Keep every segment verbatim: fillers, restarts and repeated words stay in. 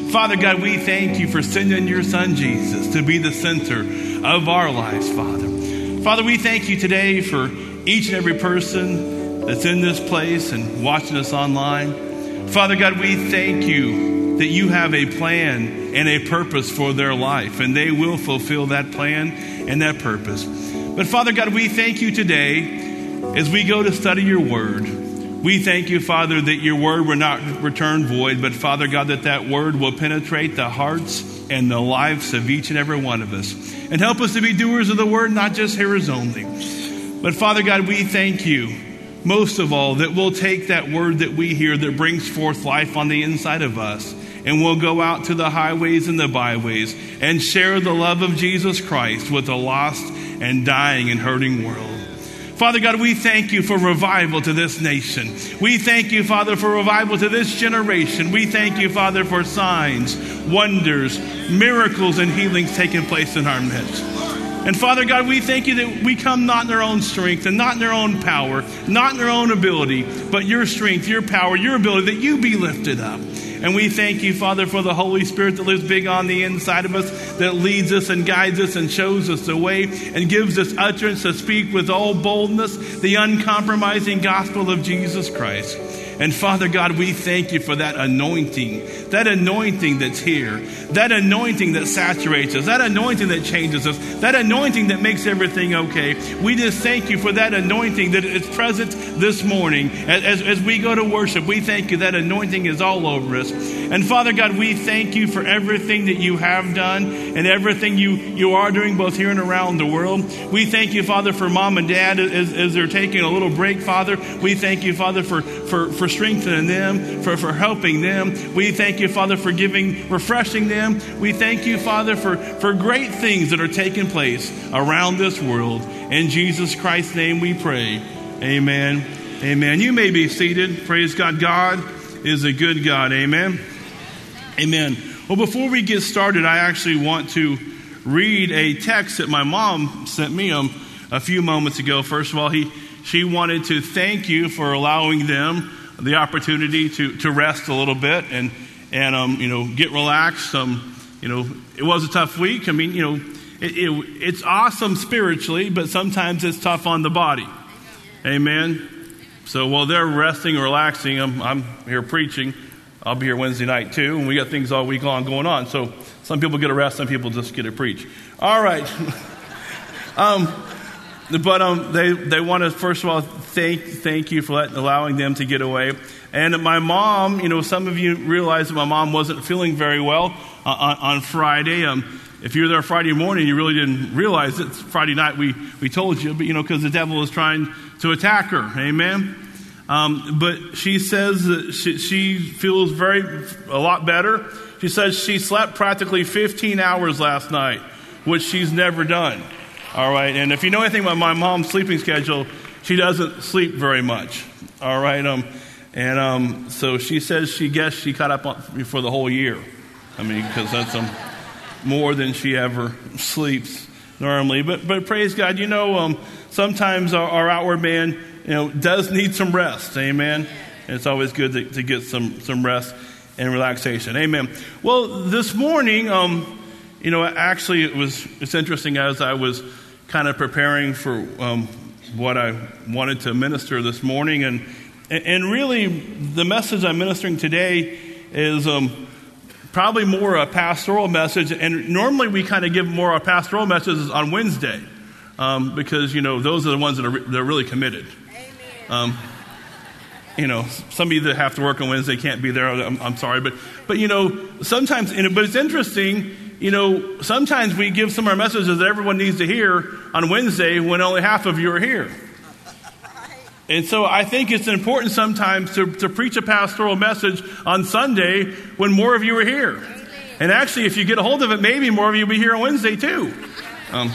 Father God, we thank you for sending your son Jesus to be the center of our lives, Father. Father, we thank you today for each and every person that's in this place and watching us online. Father God, we thank you that you have a plan and a purpose for their life, and they will fulfill that plan and that purpose. But Father God, we thank you today as we go to study your word. We thank you, Father, that your word will not return void, but Father God, that that word will penetrate the hearts and the lives of each and every one of us. And help us to be doers of the word, not just hearers only. But Father God, we thank you most of all that we'll take that word that we hear that brings forth life on the inside of us, and we'll go out to the highways and the byways and share the love of Jesus Christ with a lost and dying and hurting world. Father God, we thank you for revival to this nation. We thank you, Father, for revival to this generation. We thank you, Father, for signs, wonders, miracles, and healings taking place in our midst. And Father God, we thank you that we come not in our own strength and not in our own power, not in our own ability, but your strength, your power, your ability, that you be lifted up. And we thank you, Father, for the Holy Spirit that lives big on the inside of us, that leads us and guides us and shows us the way and gives us utterance to speak with all boldness the uncompromising gospel of Jesus Christ. And Father God, we thank you for that anointing, that anointing that's here, that anointing that saturates us, that anointing that changes us, that anointing that makes everything okay. We just thank you for that anointing that is present this morning. As, as we go to worship, we thank you that anointing is all over us. And Father God, we thank you for everything that you have done and everything you, you are doing both here and around the world. We thank you, Father, for mom and dad as, as they're taking a little break, Father. We thank you, Father, for, for, for strengthening them, for, for helping them. We thank you, Father, for giving, refreshing them. We thank you, Father, for, for great things that are taking place around this world. In Jesus Christ's name we pray. Amen. Amen. You may be seated. Praise God. God is a good God. Amen. Amen. Well, before we get started, I actually want to read a text that my mom sent me um, a few moments ago. First of all, he she wanted to thank you for allowing them the opportunity to, to rest a little bit and and um, you know get relaxed. Um, you know, it was a tough week. I mean, you know, it, it, it's awesome spiritually, but sometimes it's tough on the body. Amen. So while they're resting and relaxing, I'm, I'm here preaching. I'll be here Wednesday night too, and we got things all week long going on. So some people get a rest, some people just get to preach. All right. um, but um, they they want to first of all thank thank you for letting, allowing them to get away. And my mom, you know, some of you realize that my mom wasn't feeling very well uh, on, on Friday. Um, if you were there Friday morning, you really didn't realize it. Friday night we we told you, but you know, because the devil was trying to attack her. Amen. Um, but she says that she, she feels very, a lot better. She says she slept practically fifteen hours last night, which she's never done. All right. And if you know anything about my mom's sleeping schedule, she doesn't sleep very much. All right. Um, and um, so she says she guessed she caught up on, for the whole year. I mean, because that's um, more than she ever sleeps normally. But, but praise God, you know, um, sometimes our, our outward man, you know, does need some rest. Amen. And it's always good to, to get some, some rest and relaxation. Amen. Well, this morning, um, you know, actually it was, it's interesting as I was kind of preparing for um, what I wanted to minister this morning. And, and really the message I'm ministering today is um, probably more a pastoral message. And normally we kind of give more a pastoral messages on Wednesday um, because, you know, those are the ones that are, re- that are really committed. Um, you know, some of you that have to work on Wednesday can't be there. I'm, I'm sorry, but but you know, sometimes. You know, but it's interesting. You know, sometimes we give some of our messages that everyone needs to hear on Wednesday when only half of you are here. And so I think it's important sometimes to, to preach a pastoral message on Sunday when more of you are here. And actually, if you get a hold of it, maybe more of you will be here on Wednesday too. Um,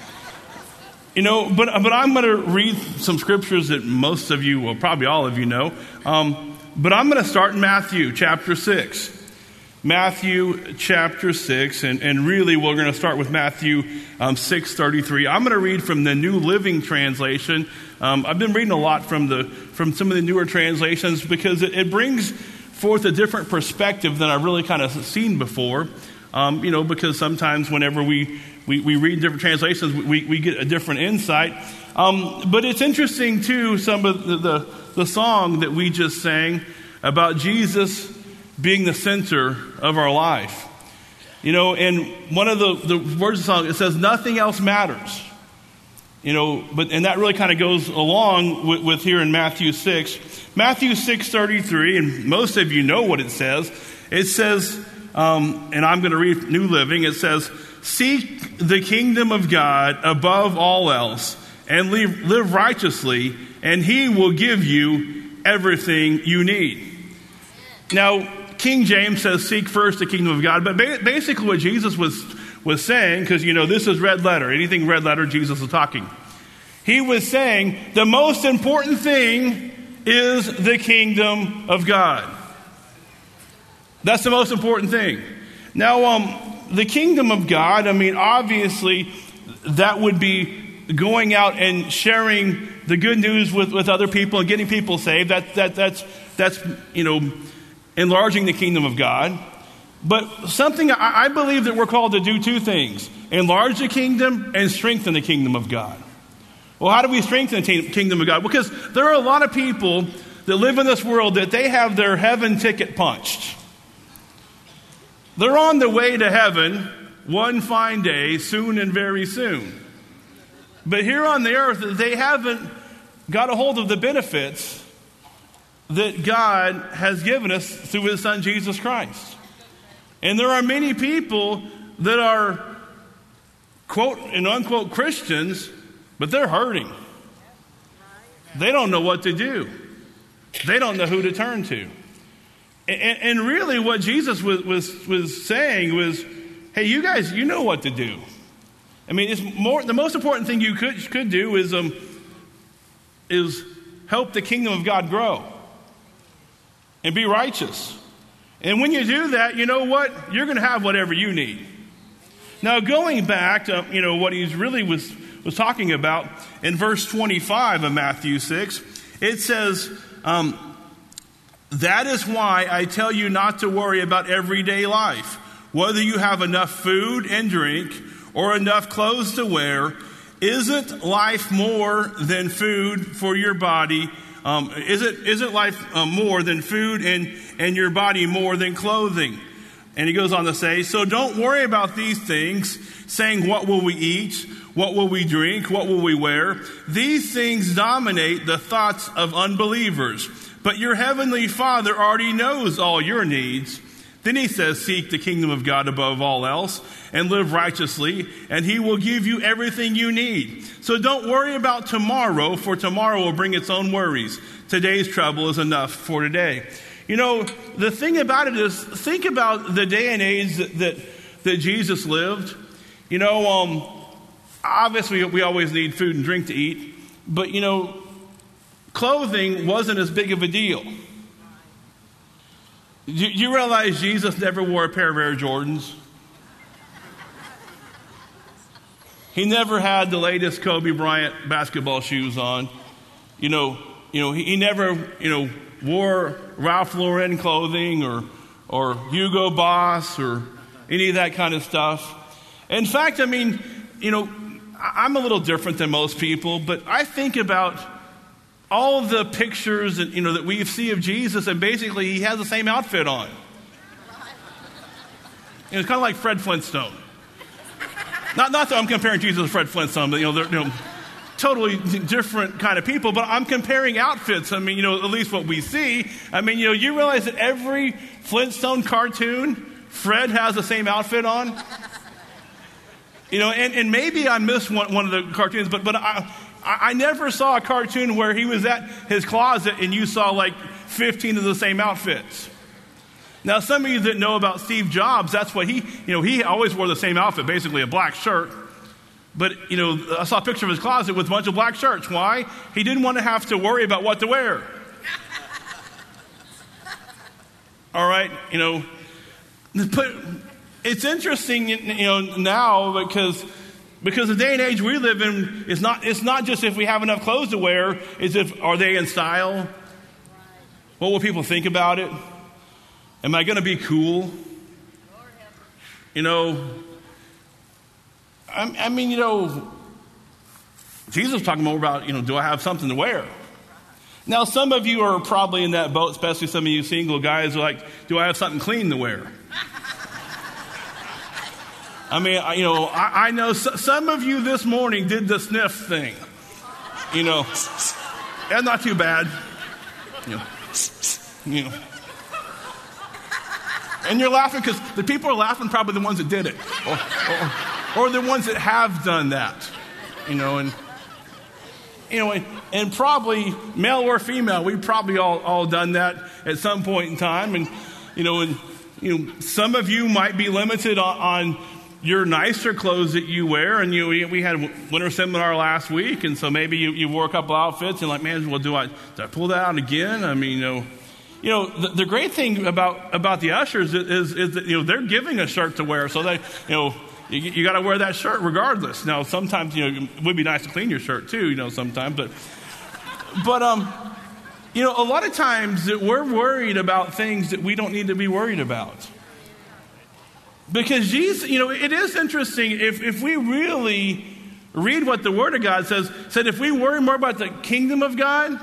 You know, but but I'm going to read some scriptures that most of you, well, probably all of you know. Um, but I'm going to start in Matthew chapter six. Matthew chapter six, and, and really we're going to start with Matthew um, six thirty-three. I'm going to read from the New Living Translation. Um, I've been reading a lot from the from some of the newer translations because it, it brings forth a different perspective than I've really kind of seen before. Um, you know, because sometimes whenever we, we, we read different translations, we, we get a different insight. Um, but it's interesting, too, some of the, the, the song that we just sang about Jesus being the center of our life. You know, and one of the, the words of the song, it says, nothing else matters. You know, but and that really kind of goes along with, with here in Matthew six. Matthew six thirty-three, and most of you know what it says. It says, um, and I'm going to read New Living, it says, seek the kingdom of God above all else and live, live righteously, and he will give you everything you need. Now, King James says, seek first the kingdom of God. But ba- basically what Jesus was, was saying, because, you know, this is red letter. Anything red letter, Jesus is talking. He was saying the most important thing is the kingdom of God. That's the most important thing. Now, um, the kingdom of God, I mean, obviously, that would be going out and sharing the good news with, with other people and getting people saved. That, that, that's, that's, you know, enlarging the kingdom of God. But something, I, I believe that we're called to do two things. Enlarge the kingdom and strengthen the kingdom of God. Well, how do we strengthen the kingdom of God? Because there are a lot of people that live in this world that they have their heaven ticket punched. They're on the way to heaven one fine day, soon and very soon. But here on the earth, they haven't got a hold of the benefits that God has given us through his son, Jesus Christ. And there are many people that are, quote and unquote, Christians, but they're hurting. They don't know what to do. They don't know who to turn to. And, and really what Jesus was, was, was saying was, hey, you guys, you know what to do. I mean, it's more, the most important thing you could, could do is, um, is help the kingdom of God grow and be righteous. And when you do that, you know what? You're going to have whatever you need. Now, going back to, you know, what he's really was, was talking about in verse twenty-five of Matthew six, it says, um, that is why I tell you not to worry about everyday life, whether you have enough food and drink or enough clothes to wear. Isn't life more than food for your body? Um, is it isn't life uh, more than food and, and your body more than clothing? And he goes on to say, so don't worry about these things, saying, what will we eat? What will we drink? What will we wear? These things dominate the thoughts of unbelievers. But your heavenly Father already knows all your needs. Then he says, seek the kingdom of God above all else and live righteously, and he will give you everything you need. So don't worry about tomorrow, for tomorrow will bring its own worries. Today's trouble is enough for today. You know, the thing about it is, think about the day and age that that, that Jesus lived. You know, um, obviously we always need food and drink to eat, but, you know, clothing wasn't as big of a deal. You, you realize Jesus never wore a pair of Air Jordans? He never had the latest Kobe Bryant basketball shoes on. You know, you know, he, he never, you know, wore Ralph Lauren clothing or or Hugo Boss or any of that kind of stuff. In fact, I mean, you know, I'm a little different than most people, but I think about all the pictures that, you know, that we see of Jesus, and basically he has the same outfit on. You know, it's kind of like Fred Flintstone. Not, not that I'm comparing Jesus to Fred Flintstone, but, you know, they're, you know, totally different kind of people, but I'm comparing outfits. I mean, you know, at least what we see. I mean, you know, you realize that every Flintstone cartoon, Fred has the same outfit on? You know, and, and maybe I missed one, one of the cartoons, but, but I... I never saw a cartoon where he was at his closet and you saw like fifteen of the same outfits. Now, some of you that know about Steve Jobs, that's what he, you know, he always wore the same outfit, basically a black shirt. But, you know, I saw a picture of his closet with a bunch of black shirts. Why? He didn't want to have to worry about what to wear. All right, you know, but it's interesting, you know, now because... Because the day and age we live in is not, it's not just if we have enough clothes to wear, it's if, are they in style? What will people think about it? Am I going to be cool? You know, I, I mean, you know, Jesus was talking more about, you know, do I have something to wear? Now, some of you are probably in that boat, especially some of you single guys are like, do I have something clean to wear? I mean, I, you know, I, I know s- some of you this morning did the sniff thing. You know, that's not too bad. You know, you know. And you're laughing because the people are laughing probably the ones that did it. Or, or, or the ones that have done that. You know, and, you know, and, and probably male or female, we've probably all, all done that at some point in time. And, you know, and, you know, some of you might be limited on, on your nicer clothes that you wear. And you, we, we had a winter seminar last week, and so maybe you, you wore a couple outfits and like, man, well, do I, do I pull that out again? I mean, you know, you know, the, the great thing about, about the ushers is, is, is that, you know, they're giving a shirt to wear. So they, you know, you, you got to wear that shirt regardless. Now, sometimes, you know, it would be nice to clean your shirt too, you know, sometimes, but, but, um, you know, a lot of times that we're worried about things that we don't need to be worried about. Because Jesus, you know, it is interesting if, if we really read what the Word of God says, said if we worry more about the kingdom of God,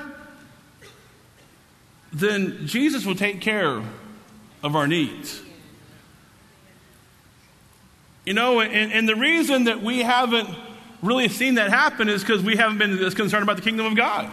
then Jesus will take care of our needs. You know, and, and the reason that we haven't really seen that happen is because we haven't been as concerned about the kingdom of God.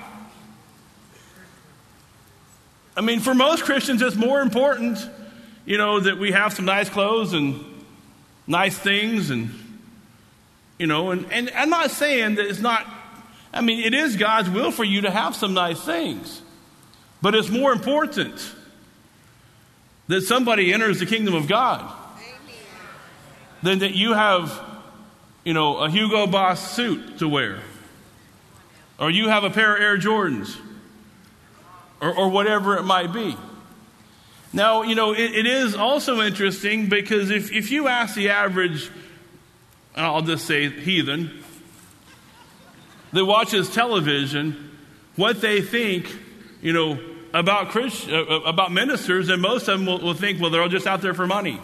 I mean, for most Christians, it's more important, you know, that we have some nice clothes and nice things and, you know, and, and I'm not saying that it's not, I mean, it is God's will for you to have some nice things. But it's more important that somebody enters the kingdom of God Amen. Than that you have, you know, a Hugo Boss suit to wear. Or you have a pair of Air Jordans. Or, or whatever it might be. Now, you know, it, it is also interesting because if, if you ask the average, I'll just say heathen, that watches television, what they think, you know, about Christ, uh, about ministers, and most of them will, will think, well, they're all just out there for money.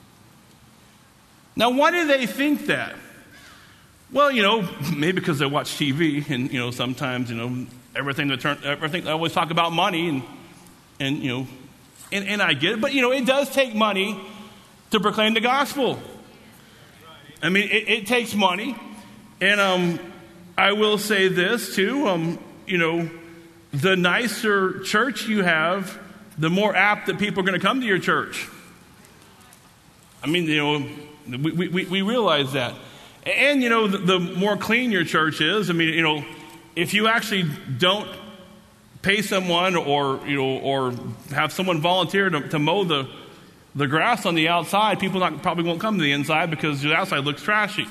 Now, why do they think that? Well, you know, maybe because they watch T V, and, you know, sometimes, you know, everything they turn, everything they always talk about money, and, and you know, and, and I get it, but, you know, it does take money to proclaim the gospel. I mean, it, it takes money, and um, I will say this too, um, you know, the nicer church you have, the more apt that people are going to come to your church. I mean, you know, we, we, we realize that. And, you know, the, the more clean your church is, I mean, you know, if you actually don't pay someone or, you know, or have someone volunteer to, to mow the, the grass on the outside, people not, probably won't come to the inside because the outside looks trashy.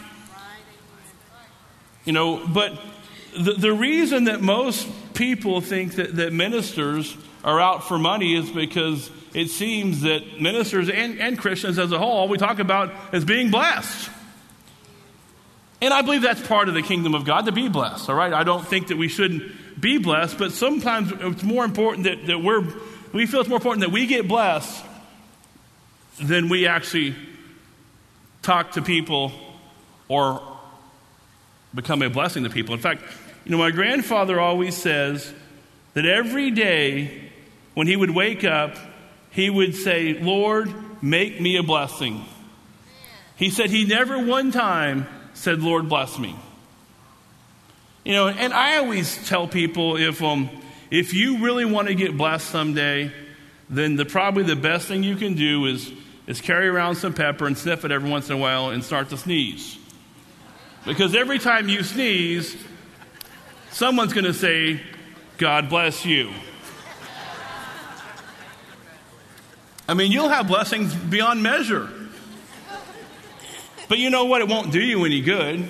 You know, but the, the reason that most people think that, that ministers are out for money is because it seems that ministers and, and Christians as a whole, all we talk about is being blessed. And I believe that's part of the kingdom of God, to be blessed, all right? I don't think that we shouldn't be blessed, but sometimes it's more important that, that we're, we feel it's more important that we get blessed than we actually talk to people or become a blessing to people. In fact, you know, my grandfather always says that every day when he would wake up, he would say, Lord, make me a blessing. He said he never one time said, Lord, bless me. You know, and I always tell people if um if you really want to get blessed someday, then the probably the best thing you can do is is carry around some pepper and sniff it every once in a while and start to sneeze. Because every time you sneeze, someone's going to say, God bless you. I mean, you'll have blessings beyond measure. But you know what? It won't do you any good.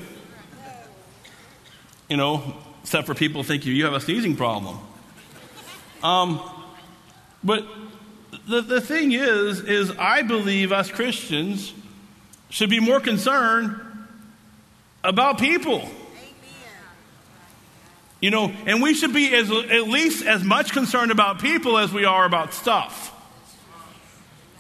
You know, except for people thinking you have a sneezing problem. Um, but the, the thing is, is I believe us Christians should be more concerned about people. Amen. You know, and we should be as, at least as much concerned about people as we are about stuff.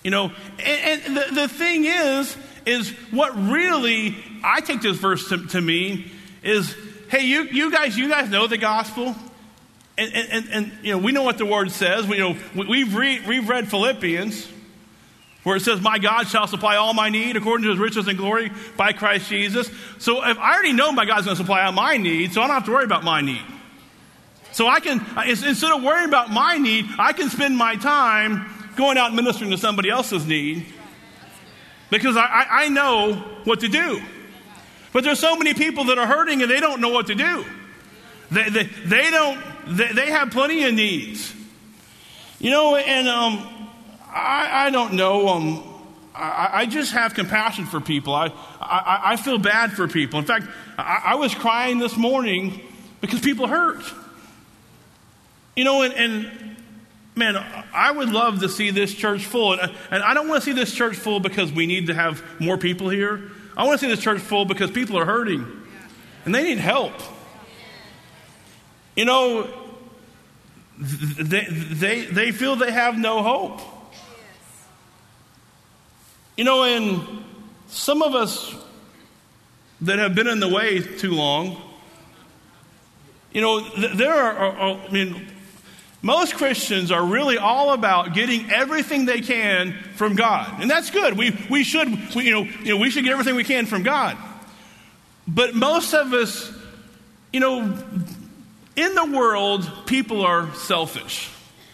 You know, and, and the, the thing is, is what really, I take this verse to, to mean is, hey, you, you guys, you guys know the gospel. And, and, and, and you know, we know what the word says. We, you know, we, we've, read, we've read Philippians, where it says, my God shall supply all my need according to his riches and glory by Christ Jesus. So if I already know my God's going to supply all my needs, so I don't have to worry about my need. So I can, instead of worrying about my need, I can spend my time going out and ministering to somebody else's need, because I, I, I know what to do. But there's so many people that are hurting and they don't know what to do. They, they, they don't, they, they have plenty of needs. You know, and um, I, I don't know, um, I, I just have compassion for people. I, I, I feel bad for people. In fact, I, I was crying this morning because people hurt. You know, and, and man, I would love to see this church full. And, and I don't want to see this church full because we need to have more people here. I want to see this church full because people are hurting. And they need help. You know, they, they, they feel they have no hope. You know, and some of us that have been in the way too long, you know, there are, are I mean, most Christians are really all about getting everything they can from God. And that's good. We we should we, you know, you know we should get everything we can from God. But most of us, you know, in the world, people are selfish.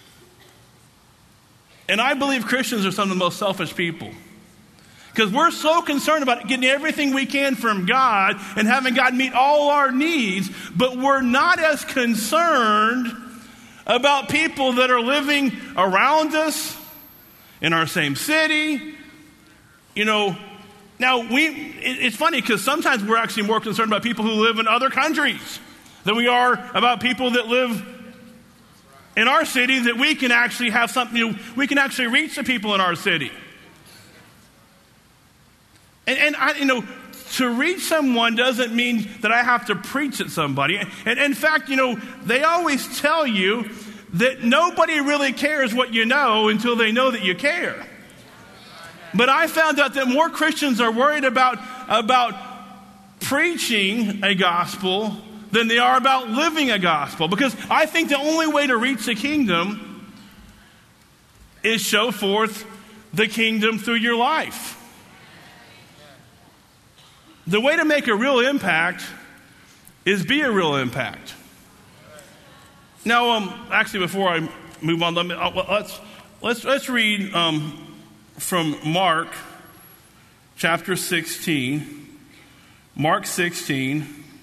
And I believe Christians are some of the most selfish people. Because we're so concerned about getting everything we can from God and having God meet all our needs, but we're not as concerned about people that are living around us in our same city. You know, now we, it's funny because sometimes we're actually more concerned about people who live in other countries than we are about people that live in our city, that we can actually have something, you know, we can actually reach the people in our city. And, and I, you know, to reach someone doesn't mean that I have to preach at somebody. And in fact, you know, they always tell you that nobody really cares what you know until they know that you care. But I found out that more Christians are worried about, about preaching a gospel than they are about living a gospel. Because I think the only way to reach the kingdom is show forth the kingdom through your life. The way to make a real impact is be a real impact. Now, um, actually, before I move on, let me, uh, let's let's let's read um, from Mark chapter sixteen. Mark sixteen.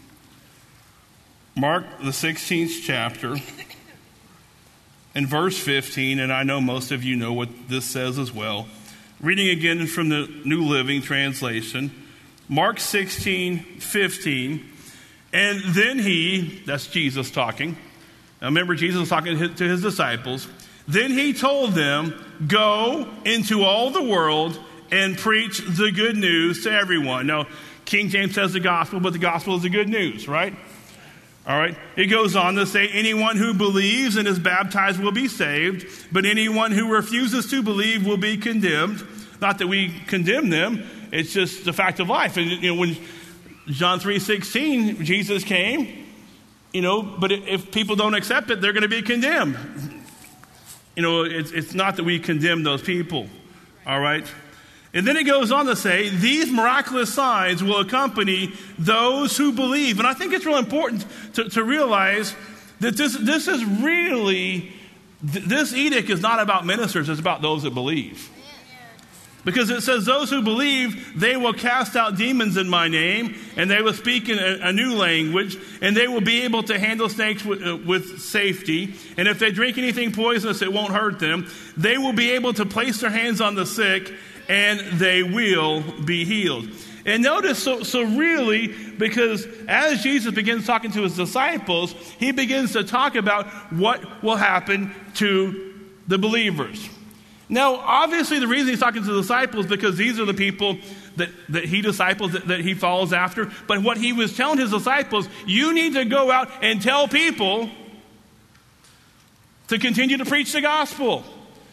Mark the sixteenth chapter, and verse fifteen. And I know most of you know what this says as well. Reading again from the New Living Translation. Mark sixteen, fifteen, and then he, that's Jesus talking. Now remember, Jesus was talking to his disciples. Then he told them, go into all the world and preach the good news to everyone. Now, King James says the gospel, but the gospel is the good news, right? All right. It goes on to say, anyone who believes and is baptized will be saved, but anyone who refuses to believe will be condemned. Not that we condemn them. It's just the fact of life. And you know, when John three sixteen, Jesus came, you know, but if people don't accept it, they're going to be condemned. You know, it's, it's not that we condemn those people. All right. And then it goes on to say, these miraculous signs will accompany those who believe. And I think it's real important to, to realize that this, this is really, this edict is not about ministers, it's about those that believe. Because it says, those who believe, they will cast out demons in my name, and they will speak in a, a new language, and they will be able to handle snakes with, uh, with safety. And if they drink anything poisonous, it won't hurt them. They will be able to place their hands on the sick, and they will be healed. And notice, so, so really, because as Jesus begins talking to his disciples, he begins to talk about what will happen to the believers. Now, obviously, the reason he's talking to the disciples is because these are the people that, that he disciples, that, that he follows after. But what he was telling his disciples, you need to go out and tell people to continue to preach the gospel.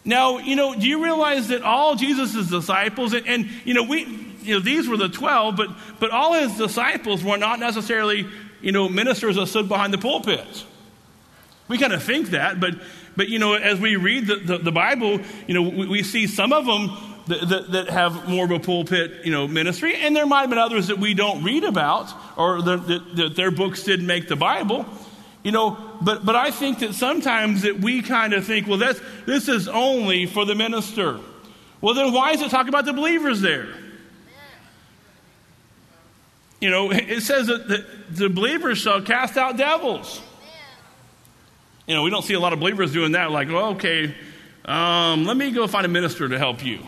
Now, you know, do you realize that all Jesus' disciples, and, and you know, we, you know, these were the twelve, but but all his disciples were not necessarily, you know, ministers that stood behind the pulpit. We kind of think that, but but you know, as we read the, the, the Bible, you know, we, we see some of them that, that, that have more of a pulpit, you know, ministry, and there might have been others that we don't read about, or that the, their books didn't make the Bible. You know, but but I think that sometimes that we kind of think, well, that's this is only for the minister. Well, then why is it talking about the believers there? You know, it says that the, the believers shall cast out devils. You know, we don't see a lot of believers doing that. Like, well, okay, um, let me go find a minister to help you.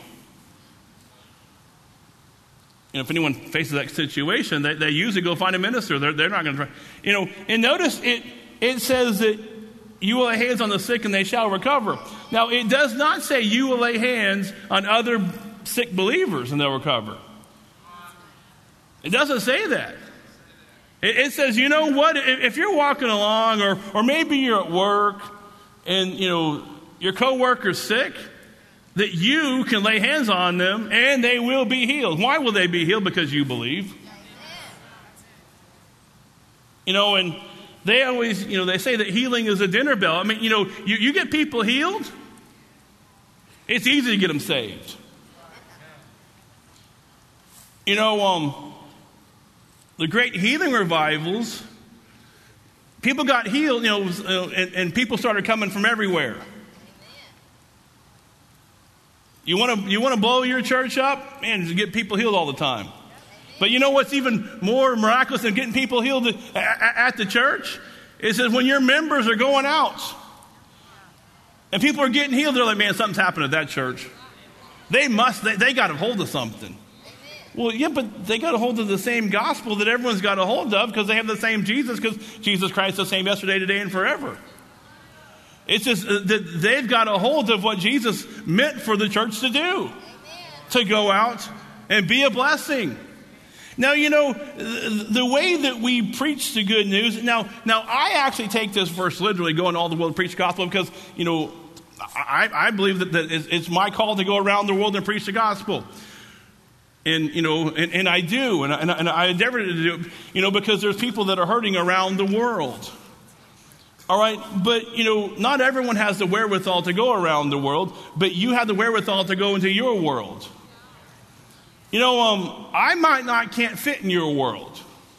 You know, if anyone faces that situation, they, they usually go find a minister. They're, they're not going to try. You know, and notice it. It says that you will lay hands on the sick and they shall recover. Now, it does not say you will lay hands on other sick believers and they'll recover. It doesn't say that. It, it says, you know what, if you're walking along, or or maybe you're at work and, you know, your coworker's sick, that you can lay hands on them and they will be healed. Why will they be healed? Because you believe. You know, and they always, you know, they say that healing is a dinner bell. I mean, you know, you, you get people healed, it's easy to get them saved. You know, um, the great healing revivals, people got healed, you know, and, and people started coming from everywhere. You want to you want to blow your church up? Man, you get people healed all the time. But you know what's even more miraculous than getting people healed at the church? Is that when your members are going out and people are getting healed, they're like, man, something's happened at that church. They must, they, they got a hold of something. Well, yeah, but they got a hold of the same gospel that everyone's got a hold of because they have the same Jesus, because Jesus Christ is the same yesterday, today, and forever. It's just that they've got a hold of what Jesus meant for the church to do. To go out and be a blessing. Now, you know, the way that we preach the good news, now, now I actually take this verse literally, go into all the world and preach the gospel, because, you know, I, I believe that, that it's my call to go around the world and preach the gospel. And, you know, and, and I do, and I, and I endeavor to do it, you know, because there's people that are hurting around the world. All right, but, you know, not everyone has the wherewithal to go around the world, but you have the wherewithal to go into your world. You know, um, I might not can't fit in your world.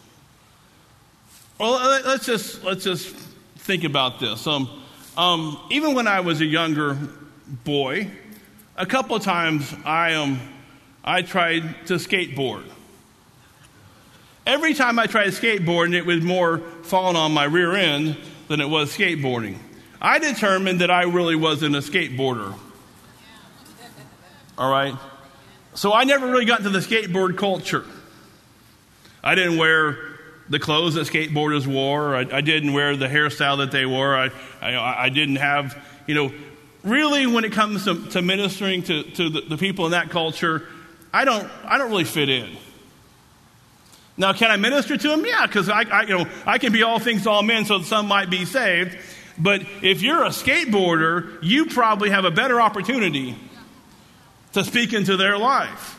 Well, let's just let's just think about this. Um, um, even when I was a younger boy, a couple of times I um I tried to skateboard. Every time I tried skateboarding, it was more falling on my rear end than it was skateboarding. I determined that I really wasn't a skateboarder. All right. So I never really got into the skateboard culture. I didn't wear the clothes that skateboarders wore. I, I didn't wear the hairstyle that they wore. I, I, I didn't have, you know, really when it comes to, to ministering to, to the, the people in that culture, I don't, I don't really fit in. Now, can I minister to them? Yeah, because I, I, you know, I can be all things to all men, so that some might be saved. But if you're a skateboarder, you probably have a better opportunity to speak into their life.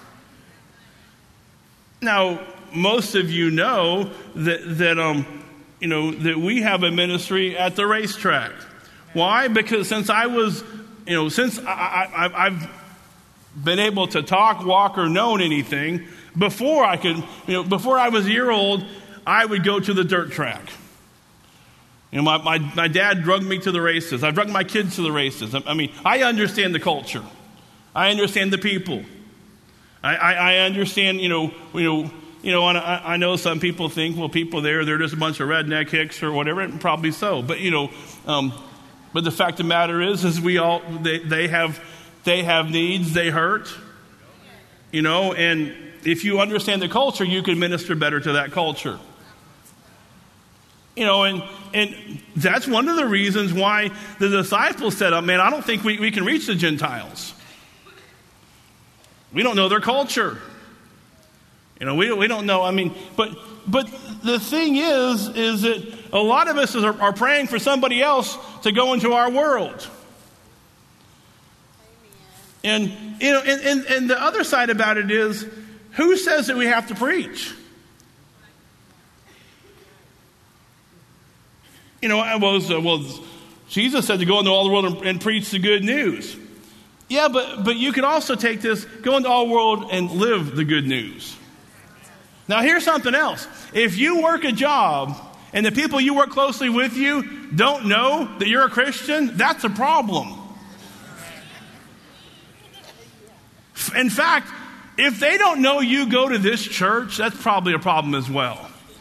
Now, most of you know that that um, you know that we have a ministry at the racetrack. Why? Because since I was, you know, since I, I, I've been able to talk, walk, or known anything, before I could, you know, before I was a year old, I would go to the dirt track. You know, my, my, my dad drugged me to the races. I drugged my kids to the races. I, I mean, I understand the culture. I understand the people. I, I, I understand, you know, you know, you know. And I, I know some people think, well, people there, they're just a bunch of redneck hicks or whatever, and probably so. But you know, um, but the fact of the matter is, is we all they, they have they have needs, they hurt, you know. And if you understand the culture, you can minister better to that culture. You know, and and that's one of the reasons why the disciples said, oh, man, I don't think we, we can reach the Gentiles. We don't know their culture. You know, we, we don't know, I mean, but but the thing is, is that a lot of us are, are praying for somebody else to go into our world. And, you know, and, and, and the other side about it is, who says that we have to preach? You know, I was, uh, well, Jesus said to go into all the world and, and preach the good news. Yeah, but, but you could also take this, go into all the world and live the good news. Now, here's something else. If you work a job and the people you work closely with you don't know that you're a Christian, that's a problem. In fact, if they don't know you go to this church, that's probably a problem as well.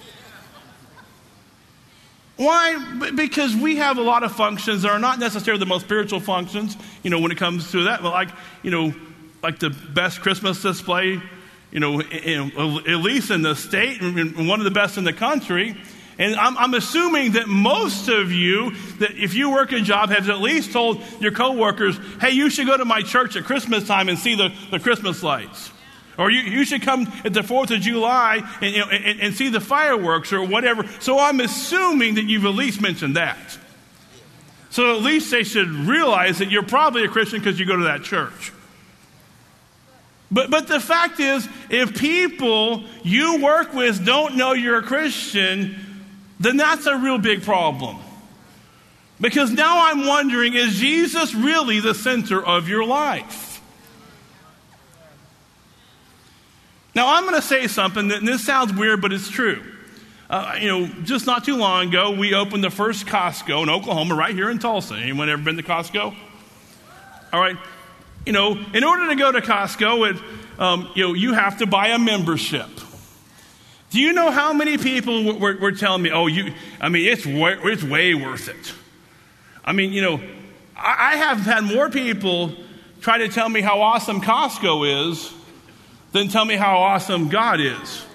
Why? Because we have a lot of functions that are not necessarily the most spiritual functions, you know, when it comes to that. But like, you know, like the best Christmas display, you know, in, at least in the state, and one of the best in the country. And I'm, I'm assuming that most of you, that if you work a job, have at least told your coworkers, hey, you should go to my church at Christmas time and see the, the Christmas lights. Or you, you should come at the fourth of July and, you know, and, and see the fireworks or whatever. So I'm assuming that you've at least mentioned that. So at least they should realize that you're probably a Christian because you go to that church. But, but the fact is, if people you work with don't know you're a Christian, then that's a real big problem. Because now I'm wondering, is Jesus really the center of your life? Now, I'm going to say something, that, and this sounds weird, but it's true. Uh, you know, just not too long ago, we opened the first Costco in Oklahoma, right here in Tulsa. Anyone ever been to Costco? All right. You know, in order to go to Costco, it, um, you know, you have to buy a membership. Do you know how many people were, were, were telling me, oh, you, I mean, it's way, it's way worth it. I mean, you know, I, I have had more people try to tell me how awesome Costco is than tell me how awesome God is.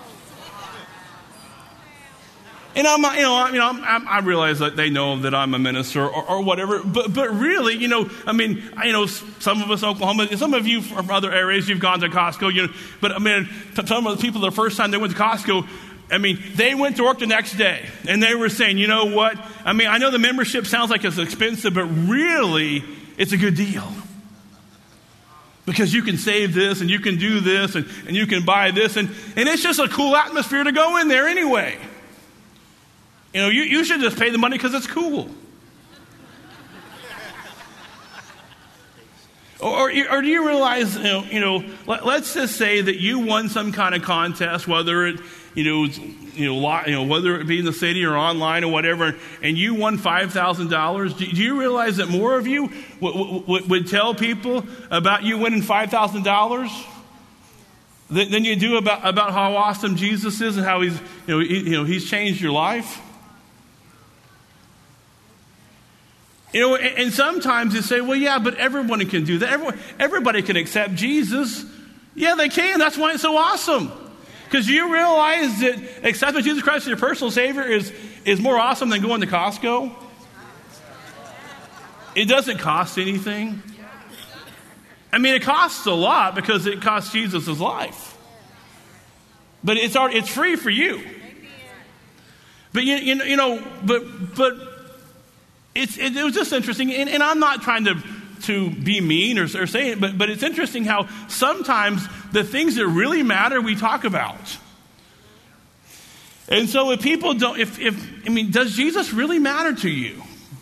And I'm, you know, I, you know, I'm, I realize that they know that I'm a minister or, or whatever, but but really, you know, I mean, I, you know, some of us in Oklahoma, some of you from other areas, you've gone to Costco, you know, but I mean, some of the people the first time they went to Costco, I mean, they went to work the next day, and they were saying, you know what? I mean, I know the membership sounds like it's expensive, but really, it's a good deal. Because you can save this, and you can do this, and, and you can buy this, and, and it's just a cool atmosphere to go in there anyway. You know, you, you should just pay the money because it's cool. Or, or, or do you realize, you know, you know let, let's just say that you won some kind of contest, whether it, you know, you know, lot, you know, whether it be in the city or online or whatever, and you won five thousand dollars. Do, do you realize that more of you w- w- would tell people about you winning five thousand dollars than, than you do about, about how awesome Jesus is and how he's, you know, he, you know, he's changed your life? You know, and, and sometimes you say, well, yeah, but everyone can do that. Everyone, everybody can accept Jesus. Yeah, they can. That's why it's so awesome. Because you realize that accepting Jesus Christ as your personal Savior is, is more awesome than going to Costco. It doesn't cost anything. I mean, it costs a lot because it costs Jesus his life. But it's already, it's free for you. But you, you know, you know, but but it's it, it was just interesting, and, and I'm not trying to to be mean or, or say it, but but it's interesting how sometimes the things that really matter we talk about. And so if people don't, if if I mean, does Jesus really matter to you?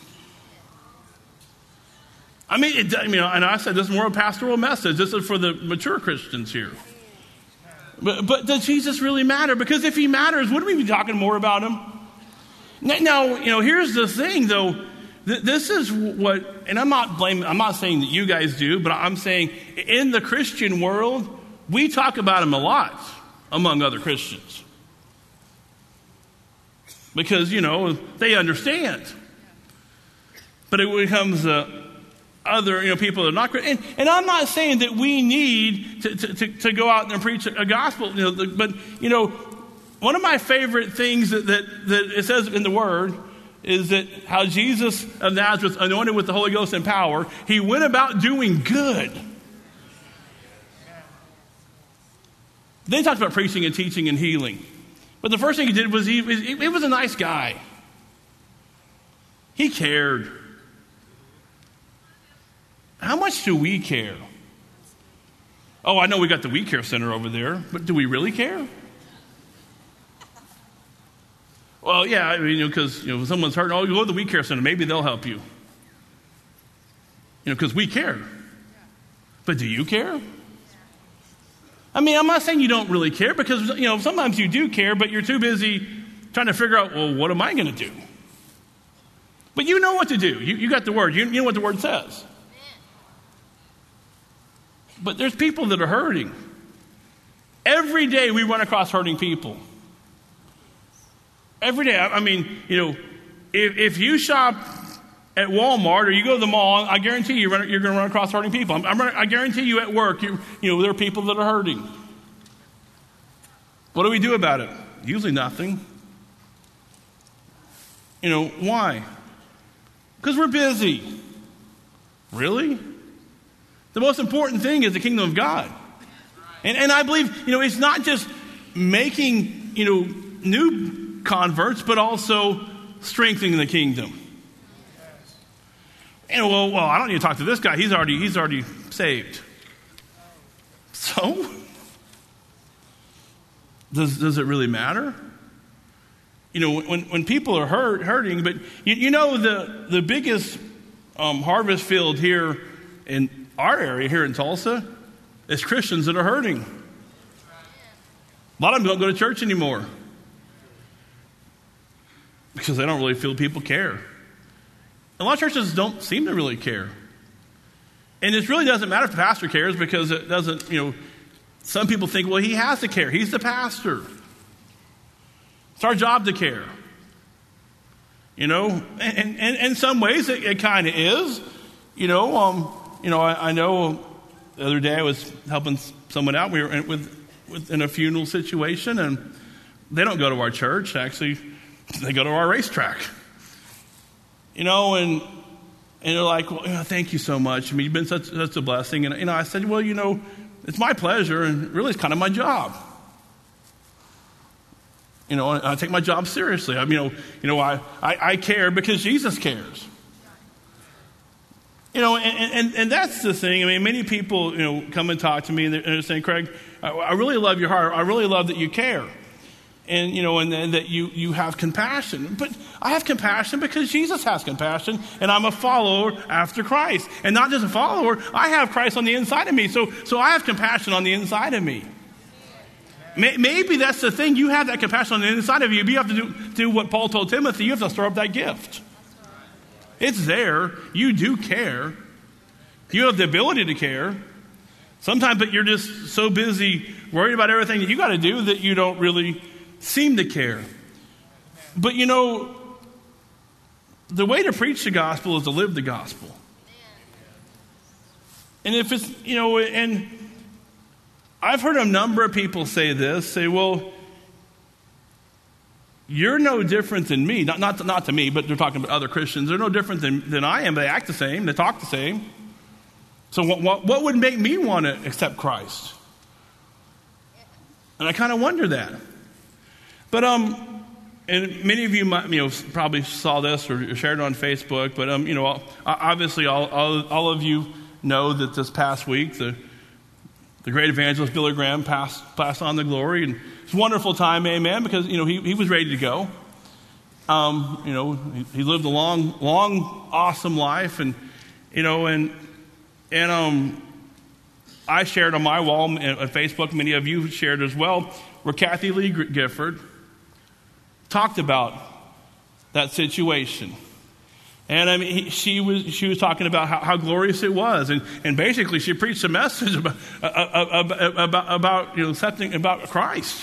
I mean, it, I mean, and I said this is more a pastoral message. This is for the mature Christians here. But, but does Jesus really matter? Because if he matters, wouldn't we be talking more about him? Now, now you know, here's the thing, though. Th- this is what, and I'm not blaming, I'm not saying that you guys do, but I'm saying in the Christian world, we talk about him a lot among other Christians. Because, you know, they understand. But it becomes uh, other, you know, people that are not Christian. And, and I'm not saying that we need to, to, to, to go out and preach a gospel, you know, but, you know, one of my favorite things that, that, that it says in the Word is that how Jesus of Nazareth, anointed with the Holy Ghost and power, he went about doing good. Then he talked about preaching and teaching and healing. But the first thing he did was he, he, he was a nice guy. He cared. How much do we care Oh, I know we got the We Care Center over there, but do we really care? Well, yeah, I mean, you know, because you know, if someone's hurt, oh, you go to the We Care Center, maybe they'll help you. You know, because we care. But do you care? I mean, I'm not saying you don't really care, because, you know, sometimes you do care, but you're too busy trying to figure out, well, what am I going to do? But you know what to do. You, you got the word. You, you know what the word says. But there's people that are hurting. Every day we run across hurting people. Every day. I, I mean, you know, if, if you shop at Walmart or you go to the mall, I guarantee you, you're, run, you're going to run across hurting people. I'm, I'm, I guarantee you at work, you, you know, there are people that are hurting. What do we do about it? Usually nothing. You know, why? Because we're busy. Really? The most important thing is the kingdom of God. And, and I believe, you know, it's not just making, you know, new converts, but also strengthening the kingdom. And well, well, I don't need to talk to this guy. He's already, he's already saved. So, does does it really matter? You know, when when people are hurt, hurting, but you, you know the the biggest um, harvest field here in our area here in Tulsa is Christians that are hurting. A lot of them don't go to church anymore because they don't really feel people care. A lot of churches don't seem to really care. And it really doesn't matter if the pastor cares, because it doesn't, you know, some people think, well, he has to care. He's the pastor. It's our job to care. You know, and in some ways it, it kind of is. You know, um, you know, I, I know the other day I was helping someone out. We were in, with, with, in a funeral situation, and they don't go to our church. Actually, they go to our racetrack. You know, and and they're like, well, you know, thank you so much. I mean, you've been such, such a blessing. And, you know, I said, well, you know, it's my pleasure, and really it's kind of my job. You know, I take my job seriously. I mean, you know, you know I, I, I care because Jesus cares. You know, and, and, and that's the thing. I mean, many people, you know, come and talk to me, and they're, and they're saying, Craig, I, I really love your heart. I really love that you care. And, you know, and, and that you, you have compassion. But I have compassion because Jesus has compassion, and I'm a follower after Christ. And not just a follower, I have Christ on the inside of me. So, so I have compassion on the inside of me. Maybe that's the thing. You have that compassion on the inside of you, but you have to do, do what Paul told Timothy. You have to stir up that gift. It's there. You do care. You have the ability to care. Sometimes, but you're just so busy worried about everything that you got to do that you don't really seem to care. But you know, the way to preach the gospel is to live the gospel. And if it's, you know, and I've heard a number of people say this, say, well, you're no different than me. Not, not, not to me, but they're talking about other Christians. They're no different than, than I am. They act the same. They talk the same. So what, what, what would make me want to accept Christ? And I kind of wonder that. But, um, and many of you might, you know, probably saw this or shared it on Facebook, but, um, you know, obviously all, all, all of you know that this past week, the The great evangelist Billy Graham passed, passed on the glory, and it's a wonderful time, amen, because, you know, he, he was ready to go. Um, you know, he, he lived a long, long, awesome life, and, you know, and, and um, I shared on my wall on Facebook, many of you shared as well, where Kathy Lee Gifford talked about that situation. And I mean, he, she was she was talking about how, how glorious it was, and, and basically she preached a message about about, about, about you know something about Christ.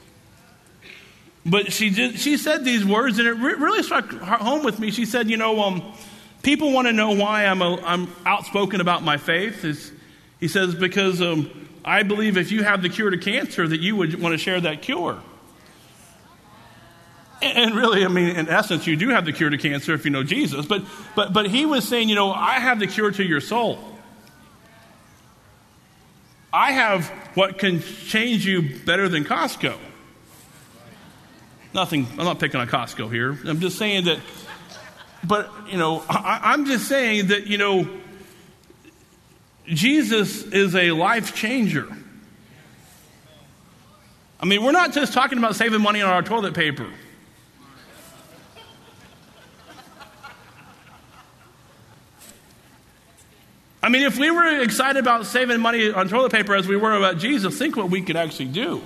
But she did she said these words, and it re- really struck home with me. She said, you know, um, people want to know why I'm a, I'm outspoken about my faith. Is he says because um, I believe if you have the cure to cancer, that you would want to share that cure. And really, I mean, in essence, you do have the cure to cancer if you know Jesus. But but but he was saying, you know, I have the cure to your soul. I have what can change you better than Costco. Nothing, I'm not picking on Costco here. I'm just saying that, but, you know, I, I'm just saying that, you know, Jesus is a life changer. I mean, we're not just talking about saving money on our toilet paper. I mean, if we were excited about saving money on toilet paper as we were about Jesus, think what we could actually do.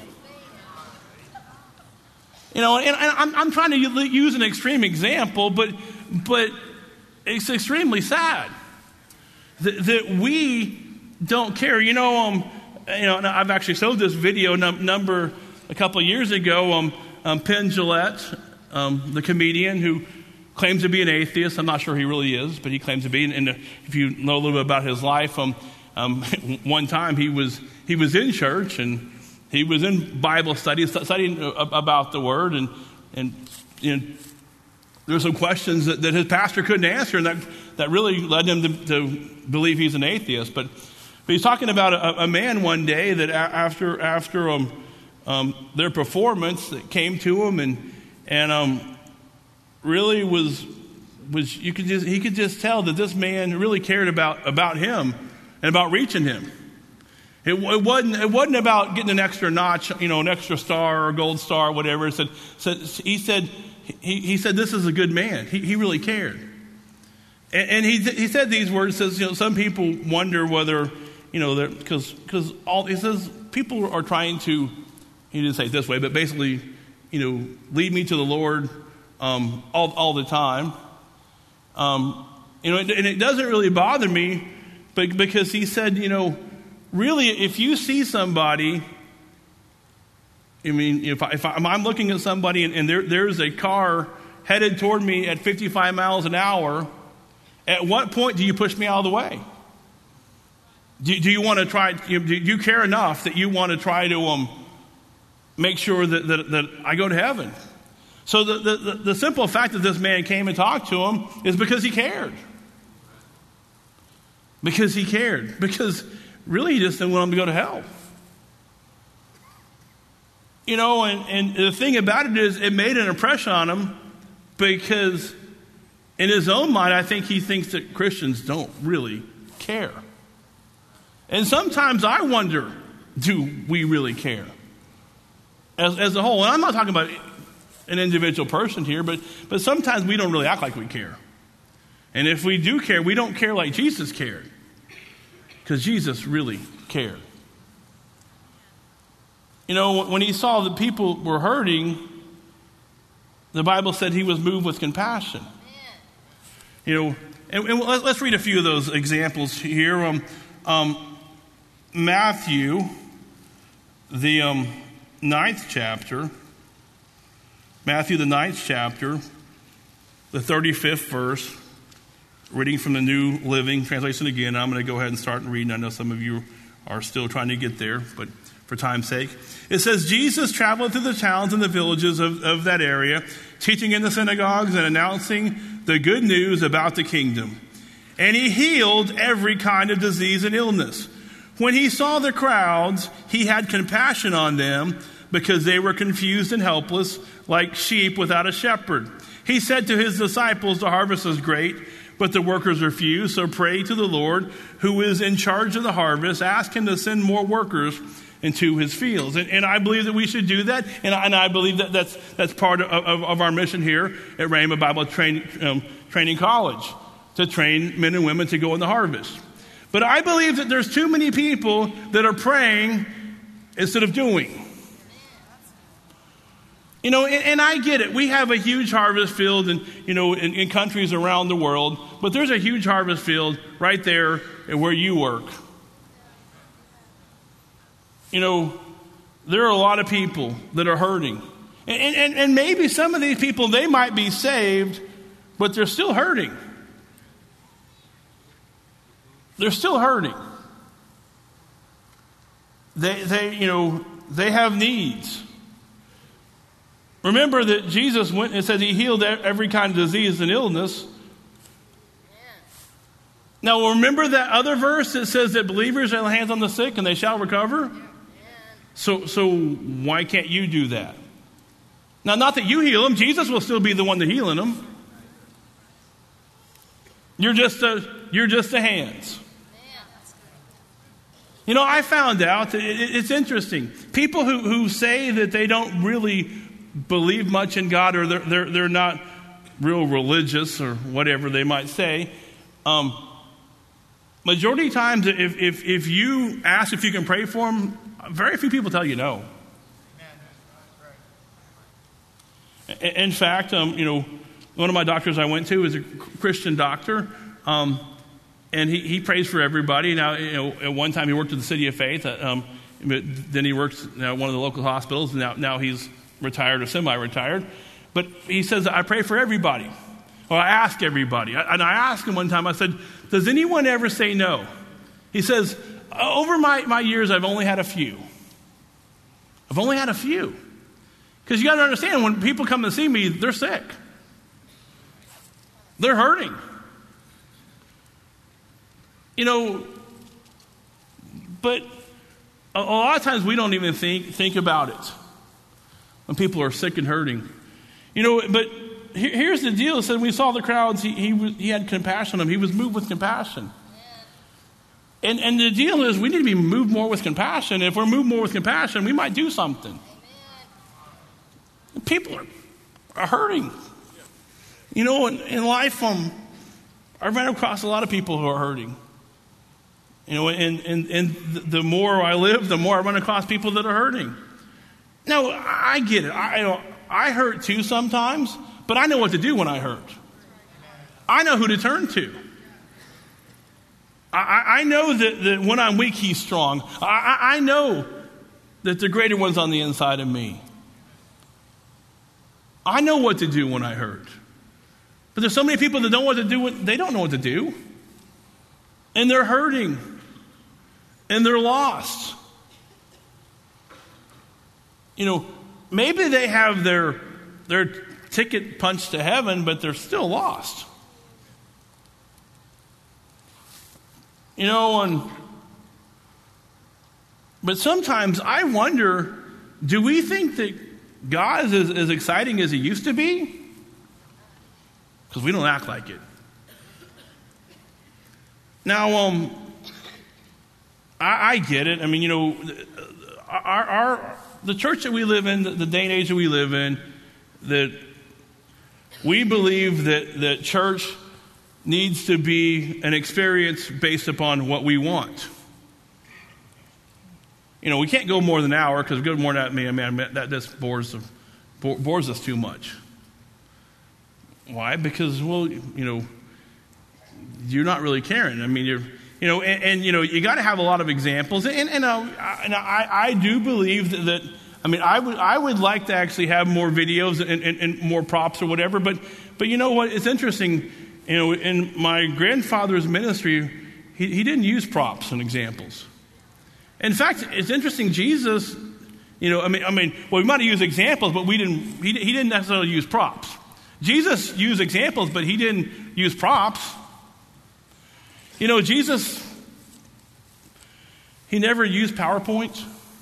You know, and I'm, I'm trying to use an extreme example, but but it's extremely sad that, that we don't care. You know, um, you know, I've actually showed this video num- number a couple of years ago. Um, um, Penn Jillette, um, the comedian who claims to be an atheist. I'm not sure he really is, but he claims to be. And, and if you know a little bit about his life, um, um, one time he was he was in church and he was in Bible study, studying about the Word, and and you know, there were some questions that, that his pastor couldn't answer, and that that really led him to, to believe he's an atheist. But but he's talking about a, a man one day that after after um, um, their performance that came to him and and um. really was was you could just he could just tell that this man really cared about about him and about reaching him. It, it wasn't it wasn't about getting an extra notch, you know, an extra star or gold star or whatever. It said, said he said he, he said this is a good man. He he really cared, and, and he he said these words. Says, you know, some people wonder whether, you know, because because all he says people are trying to, he didn't say it this way, but basically, you know, lead me to the Lord. Um, all, all the time. Um, you know, and it doesn't really bother me, but because he said, you know, really, if you see somebody, I mean, if, I, if I'm looking at somebody and, and there, there's a car headed toward me at fifty-five miles an hour, at what point do you push me out of the way? Do, do you want to try, do you care enough that you want to try to um, make sure that, that, that I go to heaven? So the, the, the simple fact that this man came and talked to him is because he cared. Because he cared. Because really he just didn't want him to go to hell. You know, and, and the thing about it is it made an impression on him because in his own mind, I think he thinks that Christians don't really care. And sometimes I wonder, do we really care? As, as a whole. And I'm not talking about an individual person here, but but sometimes we don't really act like we care. And if we do care, we don't care like Jesus cared. Because Jesus really cared. You know, when he saw that people were hurting, the Bible said he was moved with compassion. You know, and, and let's read a few of those examples here. Um, um, Matthew, the um, ninth chapter, Matthew, the ninth chapter, the thirty-fifth verse, reading from the New Living Translation again. I'm going to go ahead and start reading. I know some of you are still trying to get there, but for time's sake. It says, Jesus traveled through the towns and the villages of, of that area, teaching in the synagogues and announcing the good news about the kingdom. And he healed every kind of disease and illness. When he saw the crowds, he had compassion on them because they were confused and helpless, like sheep without a shepherd. He said to his disciples, the harvest is great, but the workers are few. So pray to the Lord, who is in charge of the harvest. Ask him to send more workers into his fields. And, and I believe that we should do that. And I, and I believe that that's, that's part of, of, of our mission here at Rhema Bible Train, um, Training College, to train men and women to go in the harvest. But I believe that there's too many people that are praying instead of doing. You know, and, and I get it. We have a huge harvest field in, you know, in, in countries around the world, but there's a huge harvest field right there where you work. You know, there are a lot of people that are hurting. And, and, and maybe some of these people, they might be saved, but they're still hurting. They're still hurting. They, they, you know, they have needs. Remember that Jesus went and said he healed every kind of disease and illness. Now remember that other verse that says that believers lay hands on the sick and they shall recover? So, so why can't you do that? Now, not that you heal them. Jesus will still be the one to healing them. You're just a, you're just the hands. You know, I found out, that it, it's interesting. People who, who say that they don't really believe much in God, or they're, they're, they're not real religious or whatever they might say, um, majority of times if, if, if you ask if you can pray for them, very few people tell you no. In fact, um, you know, one of my doctors I went to is a Christian doctor, um, and he, he prays for everybody. Now, you know, at one time he worked at the City of Faith, um, but then he works at one of the local hospitals, and now, now he's retired or semi-retired. But he says, I pray for everybody. Or I ask everybody. I, and I asked him one time, I said, does anyone ever say no? He says, over my, my years, I've only had a few. I've only had a few. Because you got to understand, when people come to see me, they're sick. They're hurting. You know, but a, a lot of times we don't even think, think about it when people are sick and hurting. You know, but here, here's the deal. It said we saw the crowds, he, he, was, he had compassion on them. He was moved with compassion. And, and the deal is we need to be moved more with compassion. If we're moved more with compassion, we might do something. People are, are hurting. You know, in, in life, um, I ran across a lot of people who are hurting. You know, and, and, and the more I live, the more I run across people that are hurting. Now, I get it. I, you know, I hurt too sometimes, but I know what to do when I hurt. I know who to turn to. I, I know that, that when I'm weak, he's strong. I, I know that the greater one's on the inside of me. I know what to do when I hurt. But there's so many people that don't know what to do. When, they don't know what to do. And they're hurting. And they're lost. You know, maybe they have their, their ticket punched to heaven, but they're still lost. You know, and, but sometimes I wonder, do we think that God is as exciting as he used to be? Because we don't act like it. Now, um, I, I get it. I mean, you know, our, our the church that we live in, the, the day and age that we live in, that we believe that, that church needs to be an experience based upon what we want. You know, we can't go more than an hour because go more than that, man, man, that just bores, bores us too much. Why? Because, well, you know, you're not really caring. I mean, you're, you know, and, and you know, you got to have a lot of examples. And, and, uh, and I, I do believe that, that, I mean, I would, I would like to actually have more videos and, and, and more props or whatever. But, but you know what? It's interesting. You know, in my grandfather's ministry, he, he didn't use props and examples. In fact, it's interesting. Jesus, you know, I mean, I mean, well, we might have used examples, but we didn't. He, he didn't necessarily use props. Jesus used examples, but he didn't use props. You know, Jesus, he never used PowerPoint.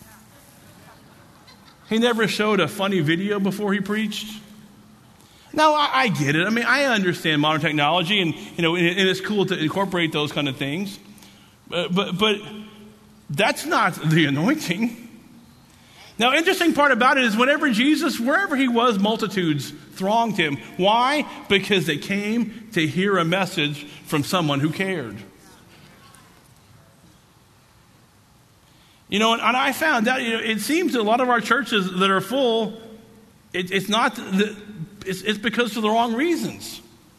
He never showed a funny video before he preached. Now, I, I get it. I mean, I understand modern technology, and you know, and, and it's cool to incorporate those kind of things. But, but, but that's not the anointing. Now, interesting part about it is whenever Jesus, wherever he was, multitudes thronged him. Why? Because they came to hear a message from someone who cared. You know, and, and I found out, you know, it seems that a lot of our churches that are full, it, it's not, the, it's, it's because of the wrong reasons.